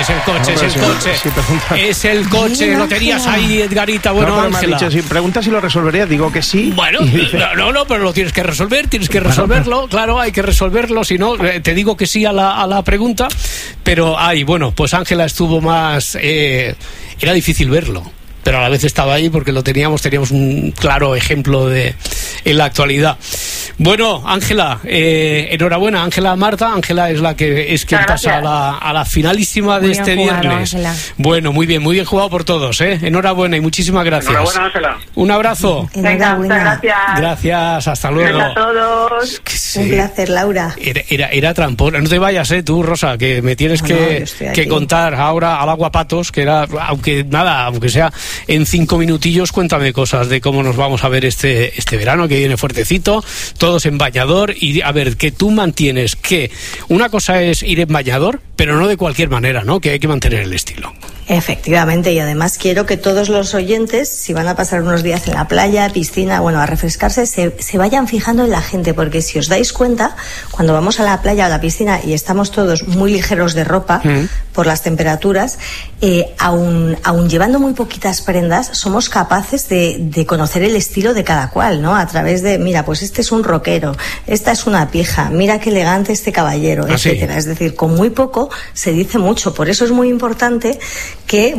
el coche, lo tenías ahí, Edgarita. Bueno, Ángela, si preguntas si lo resolvería, digo que sí. Bueno, no, pero lo tienes que resolverlo, claro, hay que resolverlo, si no, te digo que sí a la pregunta, pero pues Ángela estuvo más... Era difícil verlo, pero a la vez estaba ahí porque lo teníamos un claro ejemplo en la actualidad. Bueno, Ángela, enhorabuena. Ángela Marta. Ángela es quien pasa a la finalísima de muy este viernes. Ángela. Bueno, muy bien jugado por todos, Enhorabuena y muchísimas gracias. Enhorabuena, Ángela. Un abrazo. Venga, muchas gracias. Gracias, hasta luego. Gracias a todos. Un placer, Laura. Era trampón. No te vayas, tú, Rosa, que me tienes que contar ahora al aguapatos, que era, aunque sea en 5 minutillos, cuéntame cosas de cómo nos vamos a ver este verano, que viene fuertecito, todos en bañador. Y a ver, que tú mantienes que una cosa es ir en bañador, pero no de cualquier manera, ¿no? Que hay que mantener el estilo. Efectivamente, y además quiero que todos los oyentes, si van a pasar unos días en la playa, piscina, a refrescarse, se vayan fijando en la gente, porque si os dais cuenta, cuando vamos a la playa o a la piscina y estamos todos muy ligeros de ropa por las temperaturas, aun llevando muy poquitas prendas, somos capaces de conocer el estilo de cada cual, ¿no? A través de, mira, pues este es un rockero, esta es una pija, mira qué elegante este caballero, etcétera. Es decir, con muy poco se dice mucho. Por eso es muy importante que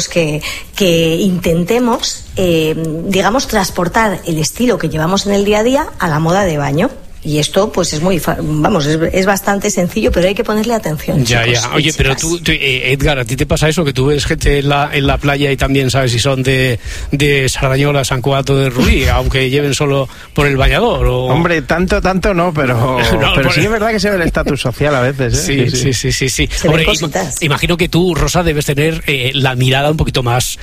intentemos, transportar el estilo que llevamos en el día a día a la moda de baño. Y esto, pues es bastante sencillo, pero hay que ponerle atención. Ya. Oye, pero tú, Edgar, ¿a ti te pasa eso? Que tú ves gente en la playa y también sabes si son de Sardañola, San Cugato de Rubí, aunque lleven solo por el bañador. Hombre, tanto no, pero sí es verdad que se ve el estatus social a veces. Sí. Hombre, imagino que tú, Rosa, debes tener la mirada un poquito más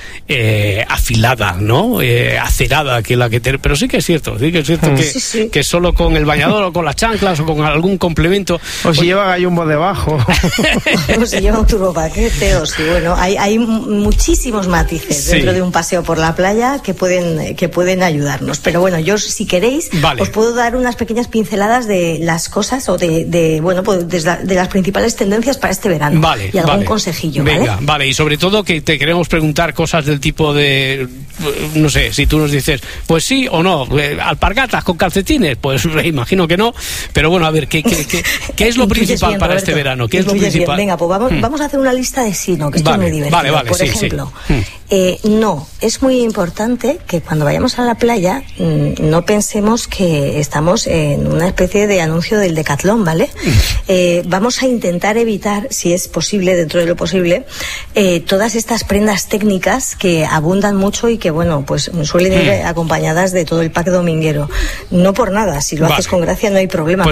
afinada, ¿no? Acerada que la que pero sí que es cierto, que solo con el bañador bañador o con las chanclas o con algún complemento. O si lleva gallumbo debajo. O si lleva un turbopaquete, o si, bueno, hay muchísimos matices dentro de un paseo por la playa que pueden ayudarnos. Pero bueno, yo, si queréis, os puedo dar unas pequeñas pinceladas de las cosas o de las principales tendencias para este verano. Y algún consejillo. Venga, vale. Y sobre todo que te queremos preguntar cosas del tipo de, no sé, si tú nos dices, pues sí o no, alpargatas con calcetines, pues imagino que no, pero bueno, a ver, ¿qué es lo principal bien, para Roberto, este verano? ¿Qué es lo principal? Venga, pues vamos a hacer una lista de sí, ¿no? Que esto es muy divertido. Por ejemplo, no, es muy importante que cuando vayamos a la playa no pensemos que estamos en una especie de anuncio del Decathlon, ¿vale? Vamos a intentar evitar, si es posible, dentro de lo posible, todas estas prendas técnicas que abundan mucho y que, bueno, pues suelen ir acompañadas de todo el pack dominguero. No por nada, si lo haces con gracia no hay problema.